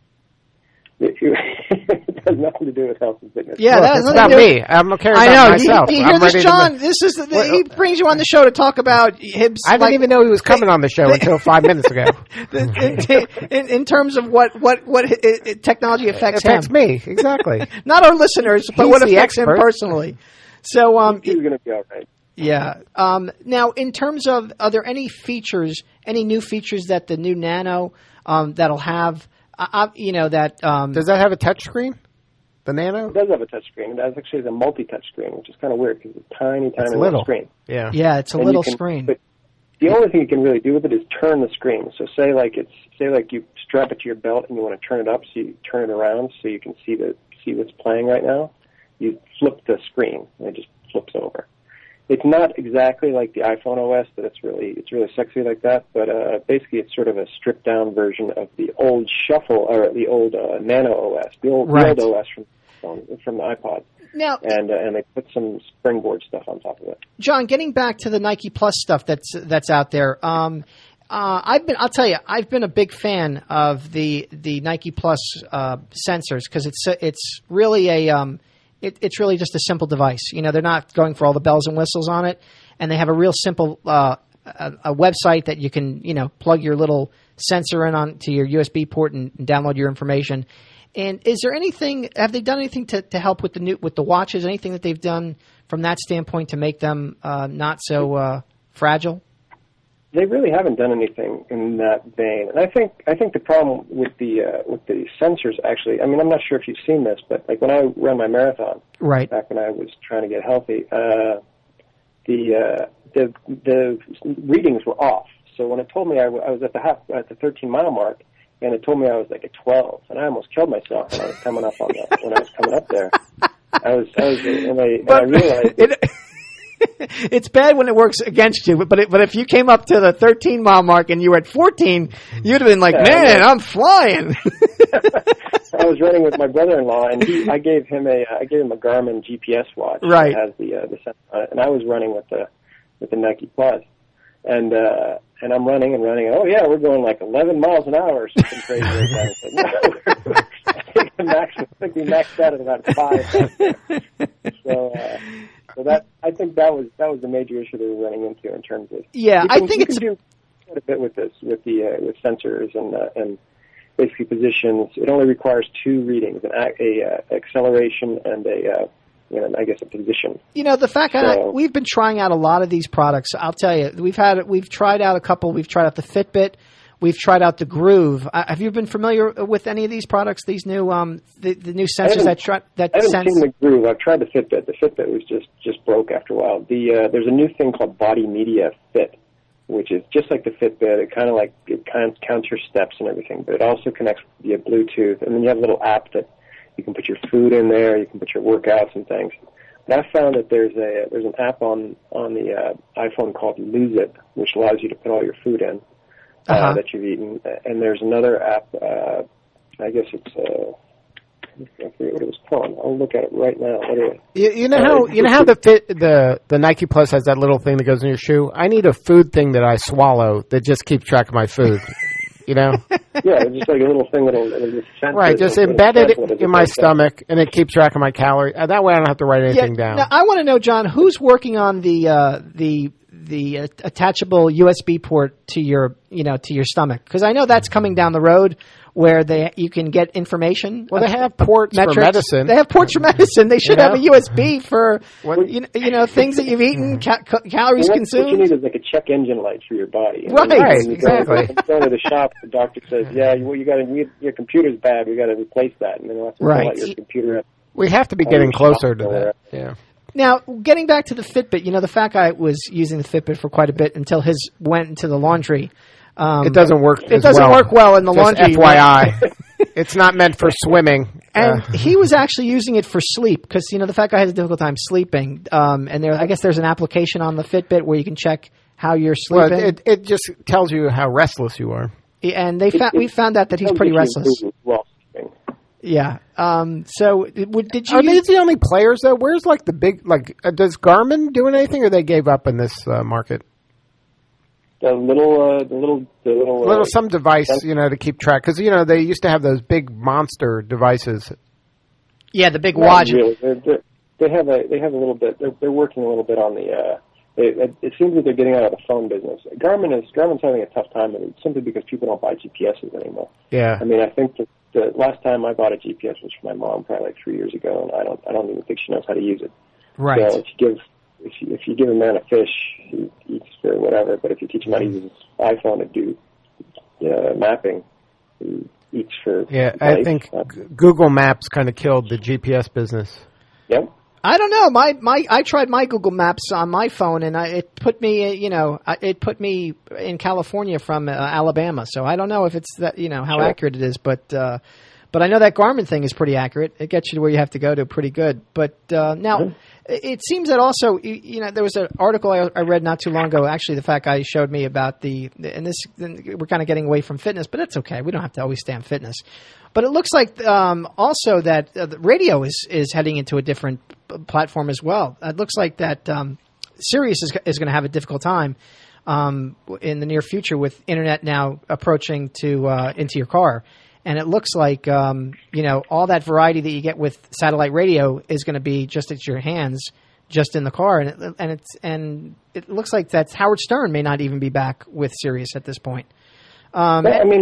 It has nothing to do with health and fitness. Yeah, that's about me. I'm not caring about myself. You hear this, John? This is he brings you on the show to talk about Hibbs. I didn't even know he was coming on the show until 5 minutes ago. in terms of what technology affects him. Affects me, exactly. Not our listeners, but what affects him personally. So he's going to be all right. Yeah. Now, in terms of, are there any new features that the new Nano that'll have? Does that have a touch screen? The Nano? It does have a touch screen. It actually has a multi-touch screen, which is kind of weird because it's a tiny little screen. Yeah. Yeah, it's a little screen. But the only thing you can really do with it is turn the screen. So say you strap it to your belt and you want to turn it up, so you turn it around so you can see what's playing right now. You flip the screen and it just flips over. It's not exactly like the iPhone OS, but it's really sexy like that. But basically, it's sort of a stripped down version of the old Shuffle or the old Nano OS, the old OS from the iPod. Now, and they put some springboard stuff on top of it. John, getting back to the Nike Plus stuff that's out there. I'll tell you, I've been a big fan of the Nike Plus sensors because it's really it's really just a simple device. They're not going for all the bells and whistles on it, and they have a real simple a website that you can plug your little sensor in onto your USB port and download your information. And is there anything? Have they done anything to help with the watches? Anything that they've done from that standpoint to make them not so fragile? They really haven't done anything in that vein, and I think the problem with the sensors actually. I mean, I'm not sure if you've seen this, but like when I ran my marathon, right back when I was trying to get healthy, the readings were off. So when it told me I was at the 13-mile mark, and it told me I was like at 12, and I almost killed myself when I was coming up there. I realized. It's bad when it works against you, but if you came up to the 13-mile mark and you were at 14, you'd have been like, man, I'm flying. I was running with my brother-in-law, and I gave him a Garmin GPS watch. Right. That has the sensor on it, and I was running with the Nike Plus, and I'm running, and oh yeah, we're going like 11 miles an hour or something crazy like that. I think we maxed out at about 5. So that I think that was the major issue they were running into in terms of I think it's do quite a bit with this with sensors and basically positions. It only requires 2 readings: a acceleration and I guess a position. The fact that we've been trying out a lot of these products. I'll tell you, we've tried out a couple. We've tried out the Fitbit. We've tried out the Groove. Have you been familiar with any of these products? These new the new sensors that I haven't seen the Groove. I've tried the Fitbit. The Fitbit was just broke after a while. There's a new thing called Body Media Fit, which is just like the Fitbit. It kind of counts your steps and everything, but it also connects via Bluetooth. And then you have a little app that you can put your food in there. You can put your workouts and things. And I found that there's an app on the iPhone called Lose It, which allows you to put all your food in. That you've eaten, and there's another app. I guess it's I forget what it was called. I'll look at it right now. You know how the Nike Plus has that little thing that goes in your shoe. I need a food thing that I swallow that just keeps track of my food. Yeah, it's just like a little thing that'll right, just embed it in my stomach, and it keeps track of my calories. That way, I don't have to write anything down. Now, I want to know, John, who's working on the attachable USB port to your stomach, because I know that's coming down the road where you can get information. Well, they have ports for medicine. They have ports for medicine. They should have a USB for things that you've eaten, calories consumed. What you need is like a check engine light for your body. Right, exactly. When you go to the shop, the doctor says, your computer's bad. We got to replace that, and then we'll have to pull out your computer. We have to be getting closer to that. Yeah. Now, getting back to the Fitbit, the fat guy was using the Fitbit for quite a bit until his went into the laundry. It doesn't work. Work well in the laundry. FYI, it's not meant for swimming. And he was actually using it for sleep because the fat guy has a difficult time sleeping. And I guess there's an application on the Fitbit where you can check how you're sleeping. Well, it just tells you how restless you are. And we found out that he's pretty restless. Yeah. So did you? Are these the only players though? Where's like the big does Garmin doing anything, or they gave up in this market? The little some device to keep track, because they used to have those big monster devices. Yeah, the big watch. Really. They have a little bit. They're working a little bit on the. It seems that they're getting out of the phone business. Garmin's having a tough time, and it's simply because people don't buy GPSs anymore. Yeah. I mean, I think that the last time I bought a GPS was for my mom, probably like 3 years ago, and I don't even think she knows how to use it. Right. So if you give a man a fish, he eats for whatever. But if you teach him how to use his iPhone to do mapping, he eats for. Yeah, life. I think Google Maps kind of killed the GPS business. Yep. I don't know. I tried my Google Maps on my phone, and it put me in California from Alabama. So I don't know if it's that how accurate it is, but I know that Garmin thing is pretty accurate. It gets you to where you have to go to pretty good. But now it seems that also there was an article I read not too long ago. Actually, the fat guy showed me about we're kind of getting away from fitness, but it's okay. We don't have to always stay on fitness. But it looks like also that the radio is heading into a different platform as well. It looks like that Sirius is going to have a difficult time in the near future with internet now approaching into your car. And it looks like all that variety that you get with satellite radio is going to be just at your hands, just in the car. And it looks like that Howard Stern may not even be back with Sirius at this point. I mean,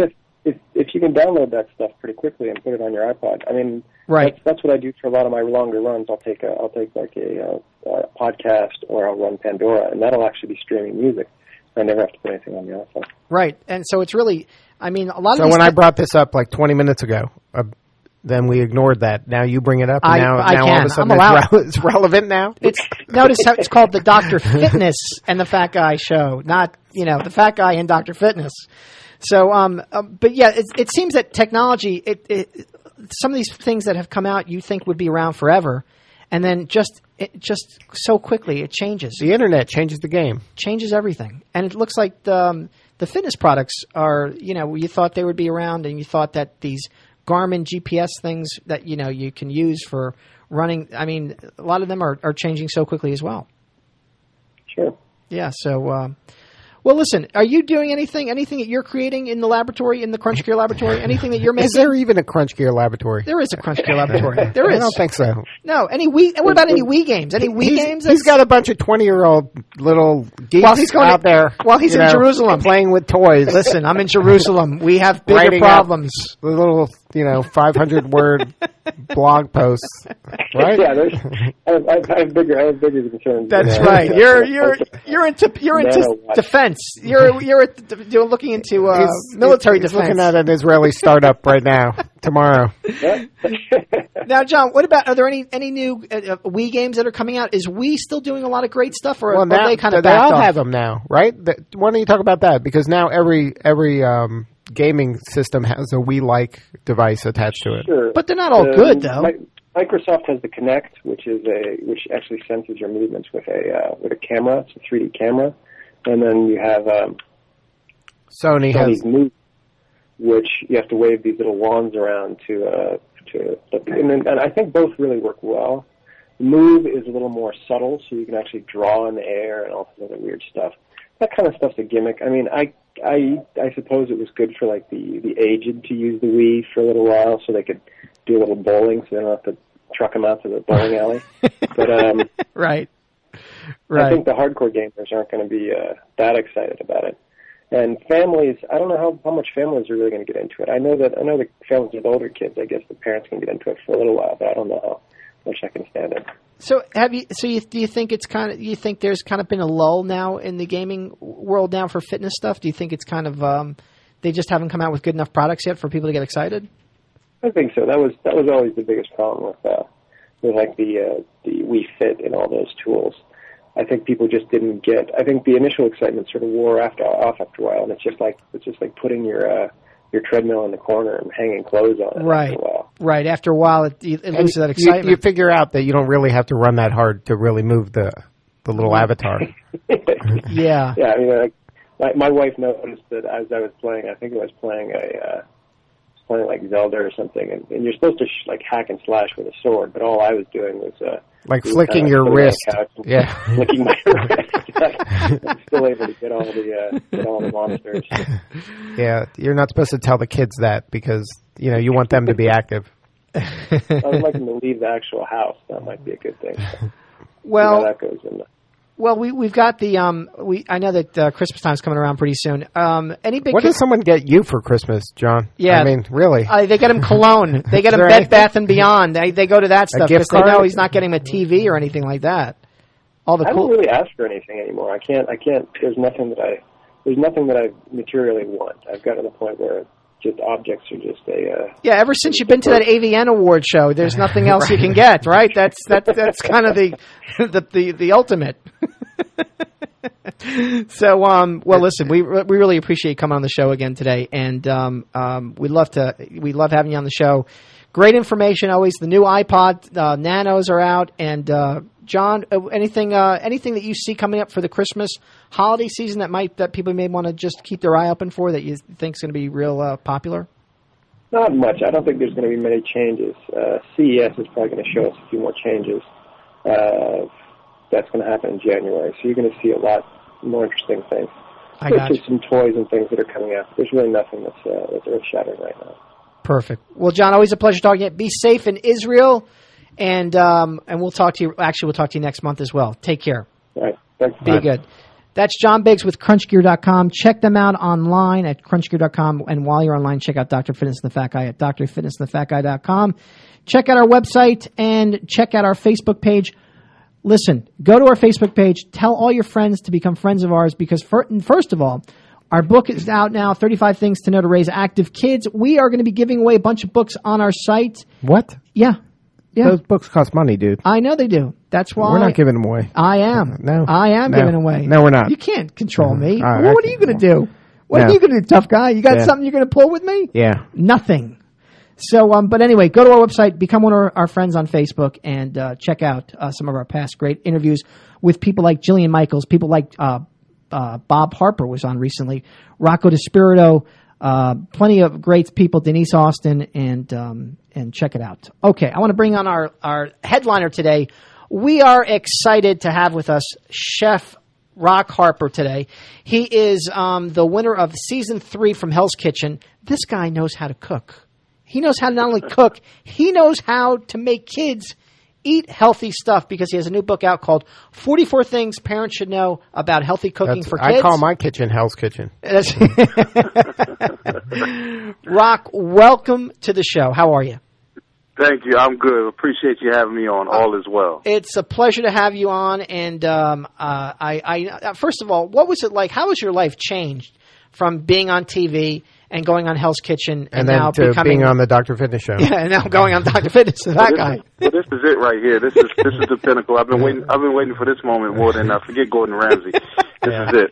if you can download that stuff pretty quickly and put it on your iPod, I mean, right. That's what I do for a lot of my longer runs. I'll take like a podcast, or I'll run Pandora, and that'll actually be streaming music. I never have to put anything on the iPhone. Right, and so it's really, I mean, a lot of. So when I brought this up like 20 minutes ago, then we ignored that. Now you bring it up. And now all of a sudden it's relevant now. Notice how it's called the Dr. Fitness and the Fat Guy Show, not the Fat Guy and Dr. Fitness. So, but yeah, it seems that technology, some of these things that have come out, you think would be around forever, and then just so quickly it changes. The internet changes the game, changes everything, and it looks like the fitness products are, you thought they would be around, and you thought that these Garmin GPS things that you can use for running. I mean, a lot of them are changing so quickly as well. Sure. Yeah. So. Well, listen, are you doing anything that you're creating in the laboratory, in the Crunch Gear laboratory? Anything that you're making? Is there even a Crunch Gear laboratory? There is a Crunch Gear laboratory. There is. I don't think so. No. What about any Wii games? Any Wii games? He's got a bunch of 20-year-old little geeks out there. While he's in Jerusalem. Playing with toys. Listen, I'm in Jerusalem. We have bigger problems. The little, 500-word blog posts, right? Yeah, I have bigger concerns. That's right. You're into defense. You're looking into military defense. He's looking at an Israeli startup right now. Tomorrow. Now, John, what about? Are there any new Wii games that are coming out? Is Wii still doing a lot of great stuff, or are they kind of they backed all off? have them now, right? Why don't you talk about that? Because now every gaming system has a Wii-like device attached to it. Sure. But they're not all good, though. Microsoft has the Kinect, which actually senses your movements with a camera. It's a 3D camera, and then you have Sony's Move, which you have to wave these little wands around and I think both really work well. Move is a little more subtle, so you can actually draw in the air and all this other weird stuff. That kind of stuff's a gimmick. I mean, I suppose it was good for like the aged to use the Wii for a little while, so they could do a little bowling, so they don't have to truck them out to the bowling alley. But right. I think the hardcore gamers aren't going to be that excited about it. And families, I don't know how much families are really going to get into it. I know the families with older kids, I guess the parents can get into it for a little while, but I don't know how much I can stand it. So do you think you think there's kind of been a lull now in the gaming world now for fitness stuff? Do you think it's kind of they just haven't come out with good enough products yet for people to get excited? I think so. That was always the biggest problem with like the Wii Fit and all those tools. I think people just didn't get. I think the initial excitement sort of wore off after a while, and it's just like putting your treadmill in the corner and hanging clothes on it. Right. After a while. Right. After a while, it loses that excitement. You figure out that you don't really have to run that hard to really move the little avatar. Yeah. Yeah. I mean, my wife noticed that as I was playing, I think I was playing like Zelda or something, and you're supposed to like hack and slash with a sword, but all I was doing was like flicking your wrist. Yeah, flicking my wrist. I'm still able to get all the monsters. Yeah, you're not supposed to tell the kids that because you want them to be active. I would like them to leave the actual house. That might be a good thing. Well, that goes in. Well, we've got the I know that Christmas time's coming around pretty soon. What does someone get you for Christmas, John? Yeah, I mean, really? They get him cologne. They get him Bed Bath and Beyond. They go to that stuff because they know he's not getting him a TV or anything like that. I don't really ask for anything anymore. I can't. There's nothing that I materially want. I've got to the point where just objects are just yeah. Ever since you've been to that AVN award show, there's nothing else you can get, right? That's kind of the ultimate. So, well, listen, we really appreciate you coming on the show again today, and we love having you on the show. Great information always. The new iPod Nanos are out, and John, anything that you see coming up for the Christmas holiday season that people may want to just keep their eye open for that you think is going to be real popular? Not much. I don't think there's going to be many changes. CES is probably going to show us a few more changes. That's going to happen in January, so you're going to see a lot more interesting things. There's just some toys and things that are coming out. There's really nothing that's earth-shattering right now. Perfect. Well, John, always a pleasure talking to you. Be safe in Israel, and we'll talk to you. Actually, we'll talk to you next month as well. Take care. All right. Thanks. Be good. That's John Biggs with crunchgear.com. Check them out online at crunchgear.com. And while you're online, check out Dr. Fitness and the Fat Guy at drfitnessandthefatguy.com. Check out our website and check out our Facebook page. Listen, go to our Facebook page. Tell all your friends to become friends of ours because, first of all, our book is out now, 35 Things to Know to Raise Active Kids. We are going to be giving away a bunch of books on our site. What? Yeah. Those books cost money, dude. I know they do. That's why. We're not giving them away. I am. No. I am giving away. No, we're not. You can't control me. Right, what are you going to do? What are you going to do, tough guy? You got something you're going to pull with me? Yeah. Nothing. So, but anyway, go to our website, become one of our friends on Facebook, and check out some of our past great interviews with people like Jillian Michaels, people like Bob Harper was on recently, Rocco DeSpirito, plenty of great people, Denise Austin, and check it out. Okay, I want to bring on our headliner today. We are excited to have with us Chef Rock Harper today. He is the winner of Season 3 from Hell's Kitchen. This guy knows how to cook. He knows how to not only cook, he knows how to make kids eat healthy stuff because he has a new book out called 44 Things Parents Should Know About Healthy Cooking for Kids. I call my kitchen Hell's Kitchen. Rock, welcome to the show. How are you? Thank you. I'm good. Appreciate you having me on. All is well. It's a pleasure to have you on. And I first of all, what was it like? How has your life changed from being on TV and going on Hell's Kitchen and then now to becoming being on the Dr. Fitness show? Yeah, and now going on Dr. Fitness. That guy. Well, this is it right here. This is the pinnacle. I've been waiting for this moment more than forget Gordon Ramsay. This is it.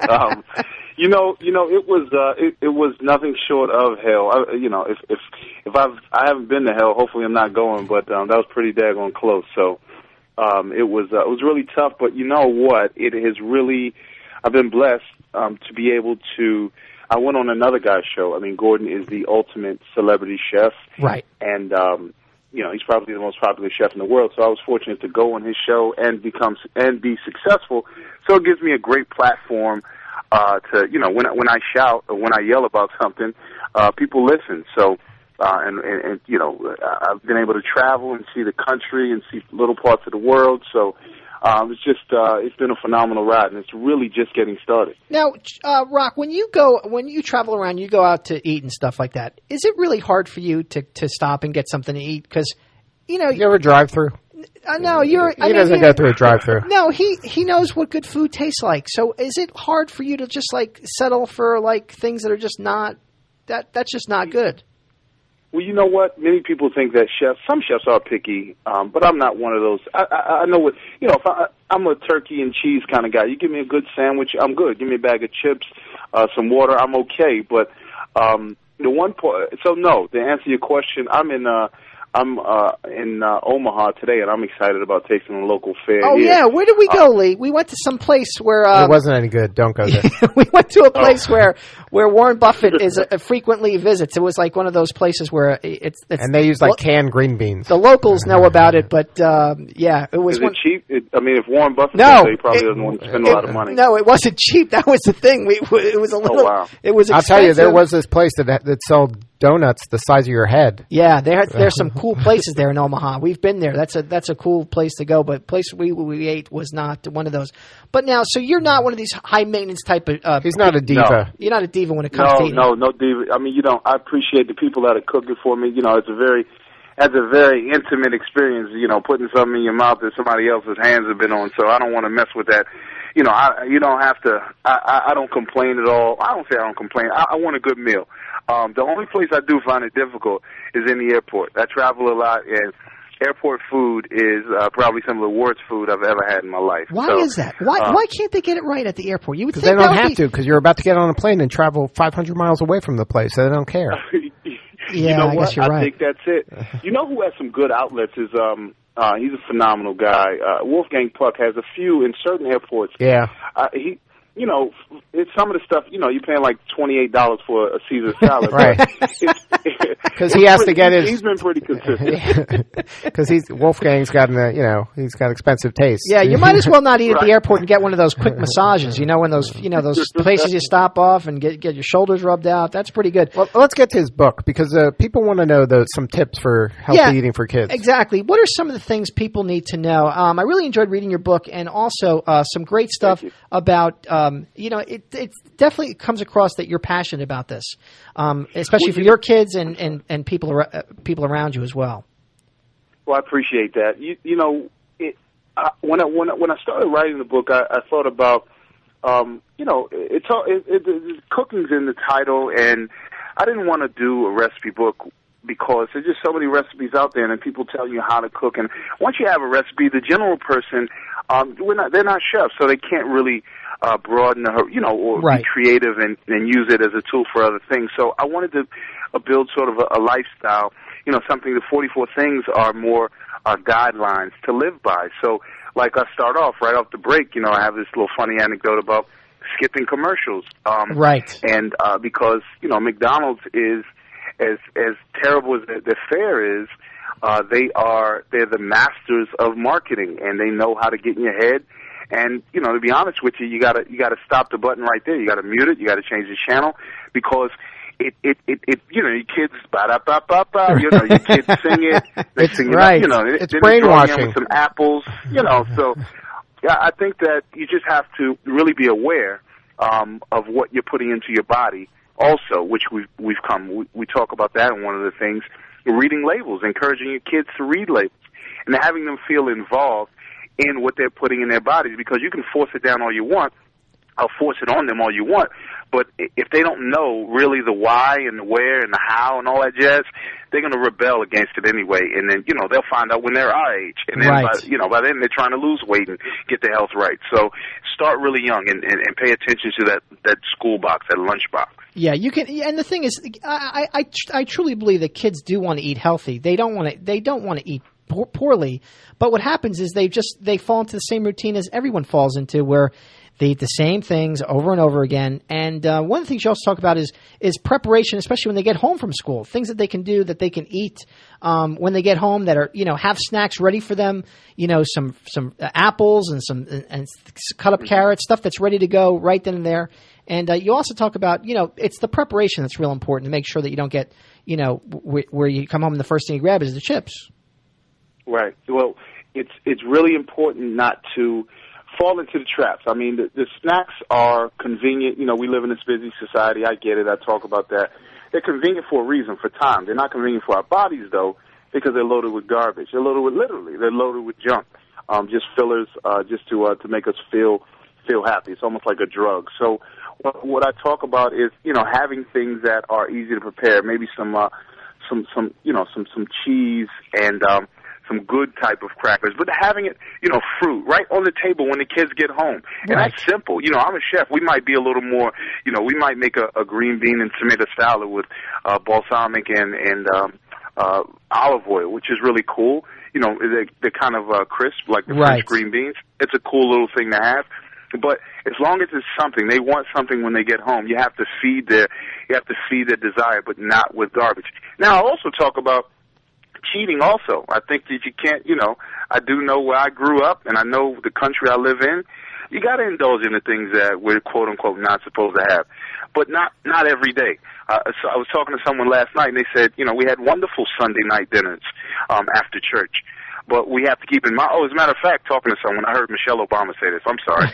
It was nothing short of hell. If I haven't been to hell, hopefully I'm not going, but that was pretty daggone close. So it was really tough. But you know what? It has really. I've been blessed to be able to. I went on another guy's show. I mean, Gordon is the ultimate celebrity chef, right? And he's probably the most popular chef in the world. So I was fortunate to go on his show and be successful. So it gives me a great platform to when I shout or when I yell about something, people listen. So I've been able to travel and see the country and see little parts of the world. So. It's been a phenomenal ride, and it's really just getting started. Now, Rock, when you travel around, you go out to eat and stuff like that. Is it really hard for you to stop and get something to eat? Because, you ever drive through? No, he doesn't go through a drive-through. No, he knows what good food tastes like. So, is it hard for you to just settle for things that are just not that's just not good? Well, you know what? Many people think that some chefs are picky, but I'm not one of those. I know what, if I'm a turkey and cheese kind of guy. You give me a good sandwich, I'm good. Give me a bag of chips, some water, I'm okay. But the one part, so no, to answer your question, I'm in Omaha today, and I'm excited about tasting a local fair. Oh, here. yeah. Where did we go, Lee? We went to some place where... it wasn't any good. Don't go there. We went to a place where Warren Buffett frequently visits. It was like one of those places where it's and they use canned green beans. The locals know about it, but it was... Is it cheap? If Warren Buffett he probably doesn't want to spend a lot of money. No, it wasn't cheap. That was the thing. It was a little... Oh, wow. It was expensive. I'll tell you, there was this place that sold donuts the size of your head. Yeah, there's some cool places there in Omaha. We've been there. That's a cool place to go, but place we ate was not one of those. But now, so you're not one of these high maintenance type of... He's not a diva. No. You're not a diva when it comes to eating. No diva. I mean, I appreciate the people that are cooking for me. It's a very intimate experience, putting something in your mouth that somebody else's hands have been on, so I don't want to mess with that. You don't have to, I don't complain at all. I don't say I don't complain. I want a good meal. The only place I do find it difficult is in the airport. I travel a lot, and airport food is probably some of the worst food I've ever had in my life. Why is that? Why can't they get it right at the airport? You would think they don't have to, because you're about to get on a plane and travel 500 miles away from the place, so they don't care. Yeah, I guess what? You're right. I think that's it. You know who has some good outlets is he's a phenomenal guy. Wolfgang Puck has a few in certain airports. Yeah. It's some of the stuff, you're paying like $28 for a Caesar salad. Right. Because he has to get his... He's been pretty consistent. Because Wolfgang's got he's got expensive taste. Yeah, you might as well not eat at the airport and get one of those quick massages, when those places you stop off and get your shoulders rubbed out. That's pretty good. Well, let's get to his book, because people want to know some tips for healthy eating for kids. Exactly. What are some of the things people need to know? I really enjoyed reading your book, and also some great stuff about it definitely comes across that you're passionate about this, especially for your kids and people around you as well. Well, I appreciate that. When I started writing the book, I thought about, cooking's in the title, and I didn't want to do a recipe book because there's just so many recipes out there, and people tell you how to cook. And once you have a recipe, the general person, they're not chefs, so they can't really broaden or be creative and use it as a tool for other things. So I wanted to build sort of a lifestyle, something. The 44 things are more guidelines to live by. So, like I start off right off the break, I have this little funny anecdote about skipping commercials. And because, McDonald's is as terrible as their fare is, they're the masters of marketing, and they know how to get in your head. And, to be honest with you, you gotta stop the button right there. You gotta mute it. You gotta change the channel, because it your kids ba-da-ba-ba-ba, your kids sing it. They sing it right. It's brainwashing. With some apples, so yeah, I think that you just have to really be aware of what you're putting into your body also, which we talk about that in one of the things, reading labels, encouraging your kids to read labels and having them feel involved in what they're putting in their bodies, because you can force it down all you want, or force it on them all you want, but if they don't know really the why and the where and the how and all that jazz, they're going to rebel against it anyway, and then, they'll find out when they're our age, and then by then they're trying to lose weight and get their health right. So start really young and pay attention to that school box, that lunch box. Yeah, you can, and the thing is, I truly believe that kids do want to eat healthy. They don't want to eat poorly, but what happens is they fall into the same routine as everyone falls into, where they eat the same things over and over again. And one of the things you also talk about is preparation, especially when they get home from school. Things that they can do, that they can eat when they get home, that are, have snacks ready for them. Some apples and some cut up carrots, stuff that's ready to go right then and there. And you also talk about, it's the preparation that's real important to make sure that you don't get, where you come home and the first thing you grab is the chips. Right. Well, it's really important not to fall into the traps. I mean, the snacks are convenient. We live in this busy society. I get it. I talk about that. They're convenient for a reason, for time. They're not convenient for our bodies, though, because they're loaded with garbage. They're loaded with junk, just fillers, just to make us feel happy. It's almost like a drug. So what I talk about is, having things that are easy to prepare. Maybe some cheese and some good type of crackers, but having it, fruit right on the table when the kids get home. And that's simple. I'm a chef. We might be a little more, we might make a green bean and tomato salad with balsamic and olive oil, which is really cool. They're kind of crisp, like the French green beans. It's a cool little thing to have. But as long as it's something, they want something when they get home. You have to feed their desire, but not with garbage. Now, I also talk about cheating also. I think that you can't, I do know where I grew up, and I know the country I live in. You got to indulge in the things that we're quote unquote not supposed to have, but not every day. So I was talking to someone last night, and they said, we had wonderful Sunday night dinners after church. But we have to keep in mind. Oh, as a matter of fact, talking to someone, I heard Michelle Obama say this. I'm sorry.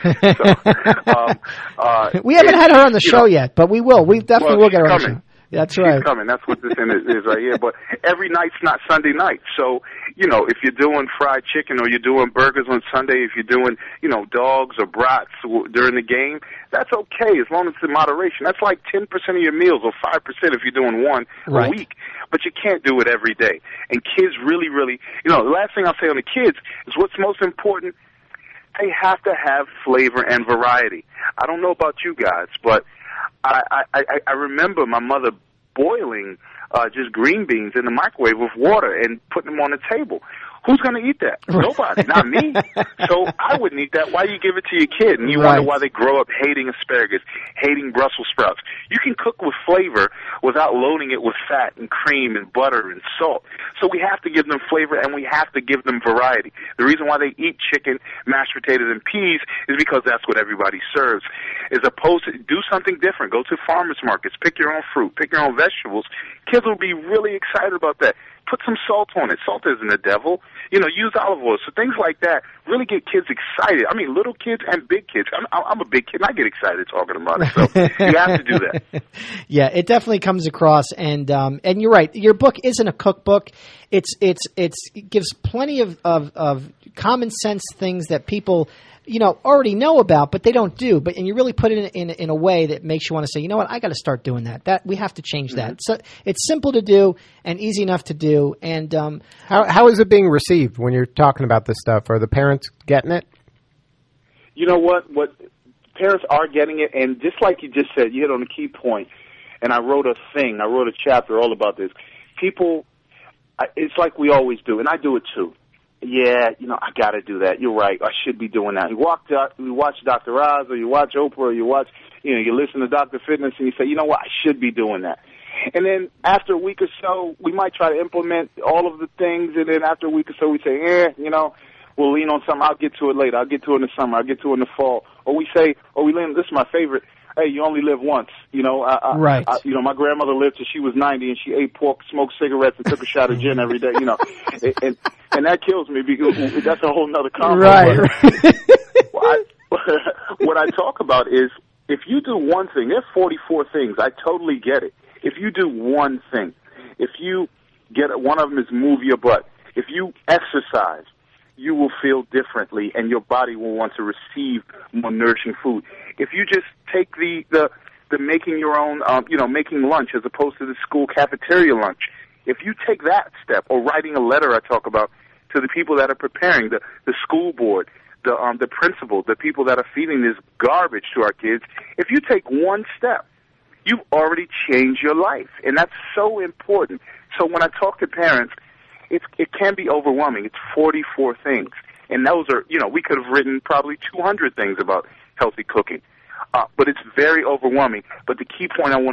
So, we haven't had her on the show yet, but we will. We definitely will get her on the show. That's right. She's coming. That's what this is right here. But every night's not Sunday night. So, if you're doing fried chicken or you're doing burgers on Sunday, if you're doing, dogs or brats during the game, that's okay as long as it's in moderation. That's like 10% of your meals or 5% if you're doing one a week. But you can't do it every day. And kids really, really, the last thing I'll say on the kids is what's most important, they have to have flavor and variety. I don't know about you guys, but I remember my mother boiling just green beans in the microwave with water and putting them on the table. Who's going to eat that? Nobody, not me. So I wouldn't eat that. Why do you give it to your kid? And you wonder why they grow up hating asparagus, hating Brussels sprouts. You can cook with flavor without loading it with fat and cream and butter and salt. So we have to give them flavor and we have to give them variety. The reason why they eat chicken, mashed potatoes, and peas is because that's what everybody serves. As opposed to do something different. Go to farmers markets, pick your own fruit, pick your own vegetables. Kids will be really excited about that. put some salt on it. Salt isn't the devil. You know, use olive oil. So things like that really get kids excited. I mean, little kids and big kids. I'm a big kid, and I get excited talking about it. So you have to do that. Yeah, it definitely comes across. And you're right. Your book isn't a cookbook. It gives plenty of common sense things that people, you know, already know about, but they don't do. And you really put it in a way that makes you want to say, you know what, I got to start doing that. That we have to change that. So it's simple to do and easy enough to do. And how is it being received when you're talking about this stuff? Are the parents getting it? You know what parents are getting it, and just like you just said, you hit on a key point. And I wrote a chapter all about this. People, it's like we always do, and I do it too. Yeah, you know, I got to do that. You're right. I should be doing that. You watch Dr. Oz, or you watch Oprah, or you listen to Dr. Fitness, and you say, you know what, I should be doing that. And then after a week or so, we might try to implement all of the things, and then after a week or so, we say, you know, we'll lean on something. I'll get to it later. I'll get to it in the summer. I'll get to it in the fall. Or we say, this is my favorite. Hey, you only live once. You know, right. You know, my grandmother lived till she was 90, and she ate pork, smoked cigarettes, and took a shot of gin every day. You know, and that kills me because that's a whole nother convo. Right. What I talk about is if you do one thing. There's 44 things. I totally get it. If you do one thing, if you get one of them is move your butt. If you exercise, you will feel differently, and your body will want to receive more nourishing food. If you just take the making your own, making lunch as opposed to the school cafeteria lunch, if you take that step, or writing a letter I talk about to the people that are preparing, the school board, the principal, the people that are feeding this garbage to our kids, if you take one step, you've already changed your life, and that's so important. So when I talk to parents, it can be overwhelming. It's 44 things. And those are, we could have written probably 200 things about healthy cooking. But it's very overwhelming. But the key point I want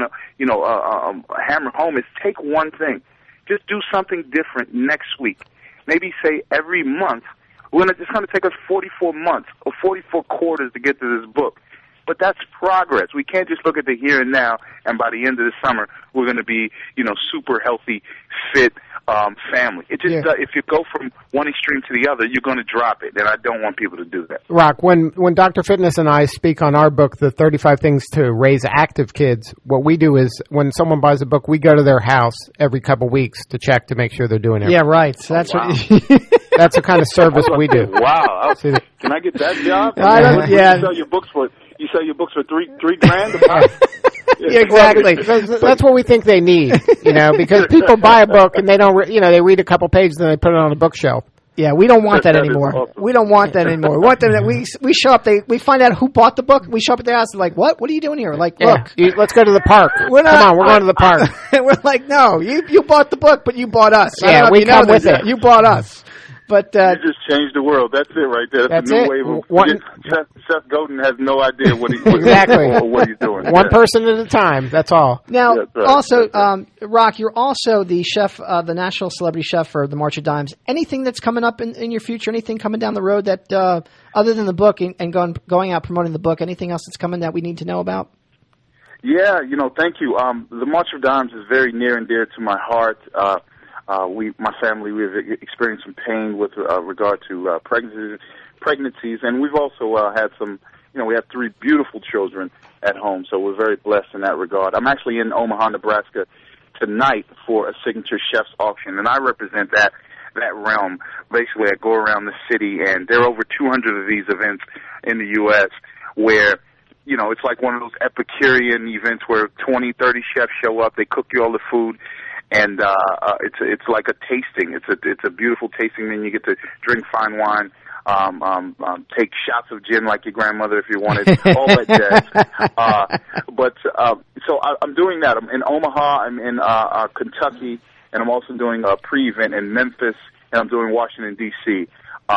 to, hammer home is take one thing. Just do something different next week. Maybe say every month. It's going to take us 44 months or 44 quarters to get to this book. But that's progress. We can't just look at the here and now, and by the end of the summer, we're going to be, super healthy, fit family. It just if you go from one extreme to the other, you're going to drop it, and I don't want people to do that. Rock, when Dr. Fitness and I speak on our book, The 35 Things to Raise Active Kids, what we do is when someone buys a book, we go to their house every couple weeks to check to make sure they're doing it. Yeah, right. So that's wow. That's the kind of service we do. Wow. Can I get that job? Yeah. You sell your books for $3,000? Yeah, exactly. That's what we think they need, because people buy a book and they don't, they read a couple pages and they put it on a bookshelf. Yeah, we don't want that anymore. Awesome. We don't want that anymore. We want them that we show up. We find out who bought the book. We show up at their house and like, what? What are you doing here? Like, look, let's go to the park. Come on, we're going to the park. We're like, no, you bought the book, but you bought us. Yeah, we come with it. You bought us. But you just changed the world. That's it right there. That's a new wave of Seth Godin has no idea what he's doing. One person at a time. That's all. Now, also, Rock, you're also the chef, the national celebrity chef for the March of Dimes. Anything that's coming up in your future? Anything coming down the road that, other than the book and going out promoting the book, anything else that's coming that we need to know about? Yeah, thank you. The March of Dimes is very near and dear to my heart. My family, we've experienced some pain with regard to pregnancies, and we've also had some, we have 3 beautiful children at home, so we're very blessed in that regard. I'm actually in Omaha, Nebraska tonight for a signature chef's auction, and I represent that realm. Basically, I go around the city, and there are over 200 of these events in the U.S. where, it's like one of those Epicurean events where 20, 30 chefs show up, they cook you all the food, and it's like a tasting. It's a beautiful tasting. Then you get to drink fine wine, take shots of gin like your grandmother if you wanted, all that jazz. So I'm doing that. I'm in Omaha. I'm in Kentucky, and I'm also doing a pre-event in Memphis, and I'm doing Washington D.C.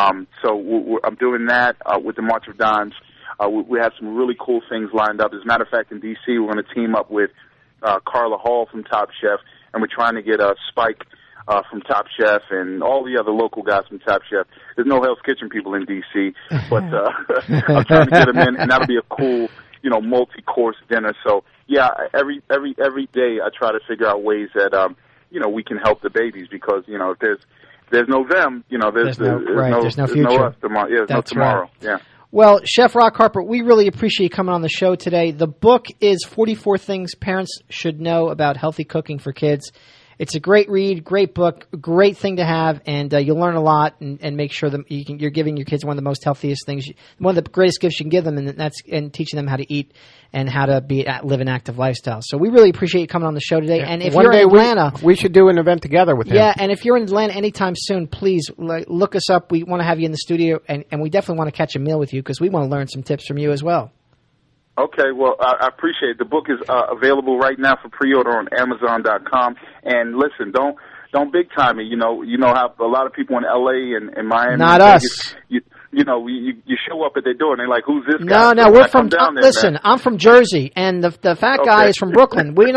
So I'm doing that with the March of Dimes. We have some really cool things lined up. As a matter of fact, in D.C., we're going to team up with Carla Hall from Top Chef, and we're trying to get Spike from Top Chef and all the other local guys from Top Chef. There's no Hell's Kitchen people in D.C., but I'm trying to get them in, and that'll be a cool, multi-course dinner. So, yeah, every day I try to figure out ways that we can help the babies, because, if there's no them, there's no future. No us tomorrow. Yeah, there's no tomorrow. Right. Yeah. Well, Chef Rock Harper, we really appreciate you coming on the show today. The book is 44 Things Parents Should Know About Healthy Cooking for Kids. It's a great read, great book, great thing to have, and you'll learn a lot and make sure that you're giving your kids one of the most healthiest things, one of the greatest gifts you can give them, and that's teaching them how to eat and how to live an active lifestyle. So we really appreciate you coming on the show today. Yeah. And if you're in Atlanta, we should do an event together with him. Yeah, and if you're in Atlanta anytime soon, please look us up. We want to have you in the studio, and we definitely want to catch a meal with you because we want to learn some tips from you as well. Okay, well, I appreciate it. The book is available right now for pre-order on Amazon.com. And listen, don't big time me. You know how a lot of people in L.A. and Miami. Not us. You show up at their door and they're like, "Who's this guy?" No, we're from. Listen, I'm from Jersey, and the fat guy is from Brooklyn. We're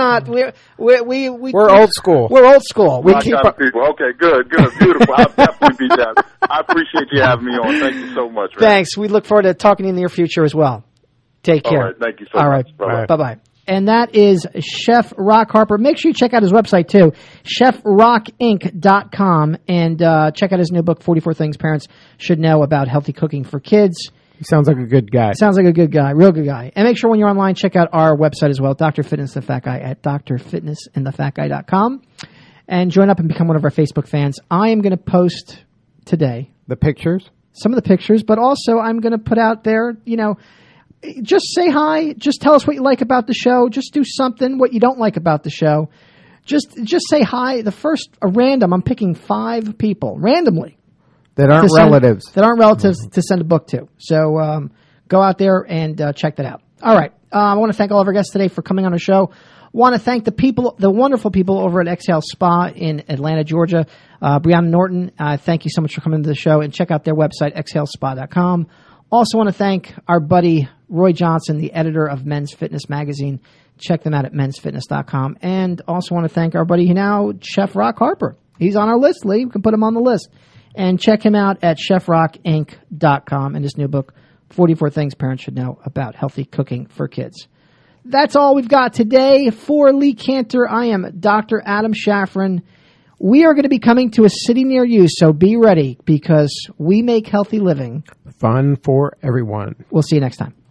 old school. We're old school. We keep people. Okay, good, beautiful. I'll definitely be down. I appreciate you having me on. Thank you so much, man. Thanks. We look forward to talking in the near future as well. Take care. All right, thank you so much. All right, bye-bye. And that is Chef Rock Harper. Make sure you check out his website, too, chefrockinc.com, and check out his new book, 44 Things Parents Should Know About Healthy Cooking for Kids. He sounds like a good guy. Sounds like a good guy, real good guy. And make sure when you're online, check out our website as well, Dr. Fitness the Fat Guy at drfitnessandthefatguy.com, and join up and become one of our Facebook fans. I am going to post today the pictures, some of the pictures, but also I'm going to put out there, just say hi. Just tell us what you like about the show. Just do something what you don't like about the show. Just say hi. A random. I'm picking 5 people randomly that aren't relatives. To send a book to. So go out there and check that out. All right. I want to thank all of our guests today for coming on the show. Want to thank the wonderful people over at Exhale Spa in Atlanta, Georgia. Brianna Norton, thank you so much for coming to the show, and check out their website, exhalespa.com. Also want to thank our buddy Roy Johnson, the editor of Men's Fitness Magazine. Check them out at mensfitness.com. And also want to thank our buddy now, Chef Rock Harper. He's on our list, Lee. We can put him on the list. And check him out at chefrockinc.com and his new book, 44 Things Parents Should Know About Healthy Cooking for Kids. That's all we've got today. For Lee Cantor, I am Dr. Adam Shafran. We are going to be coming to a city near you, so be ready because we make healthy living fun for everyone. We'll see you next time.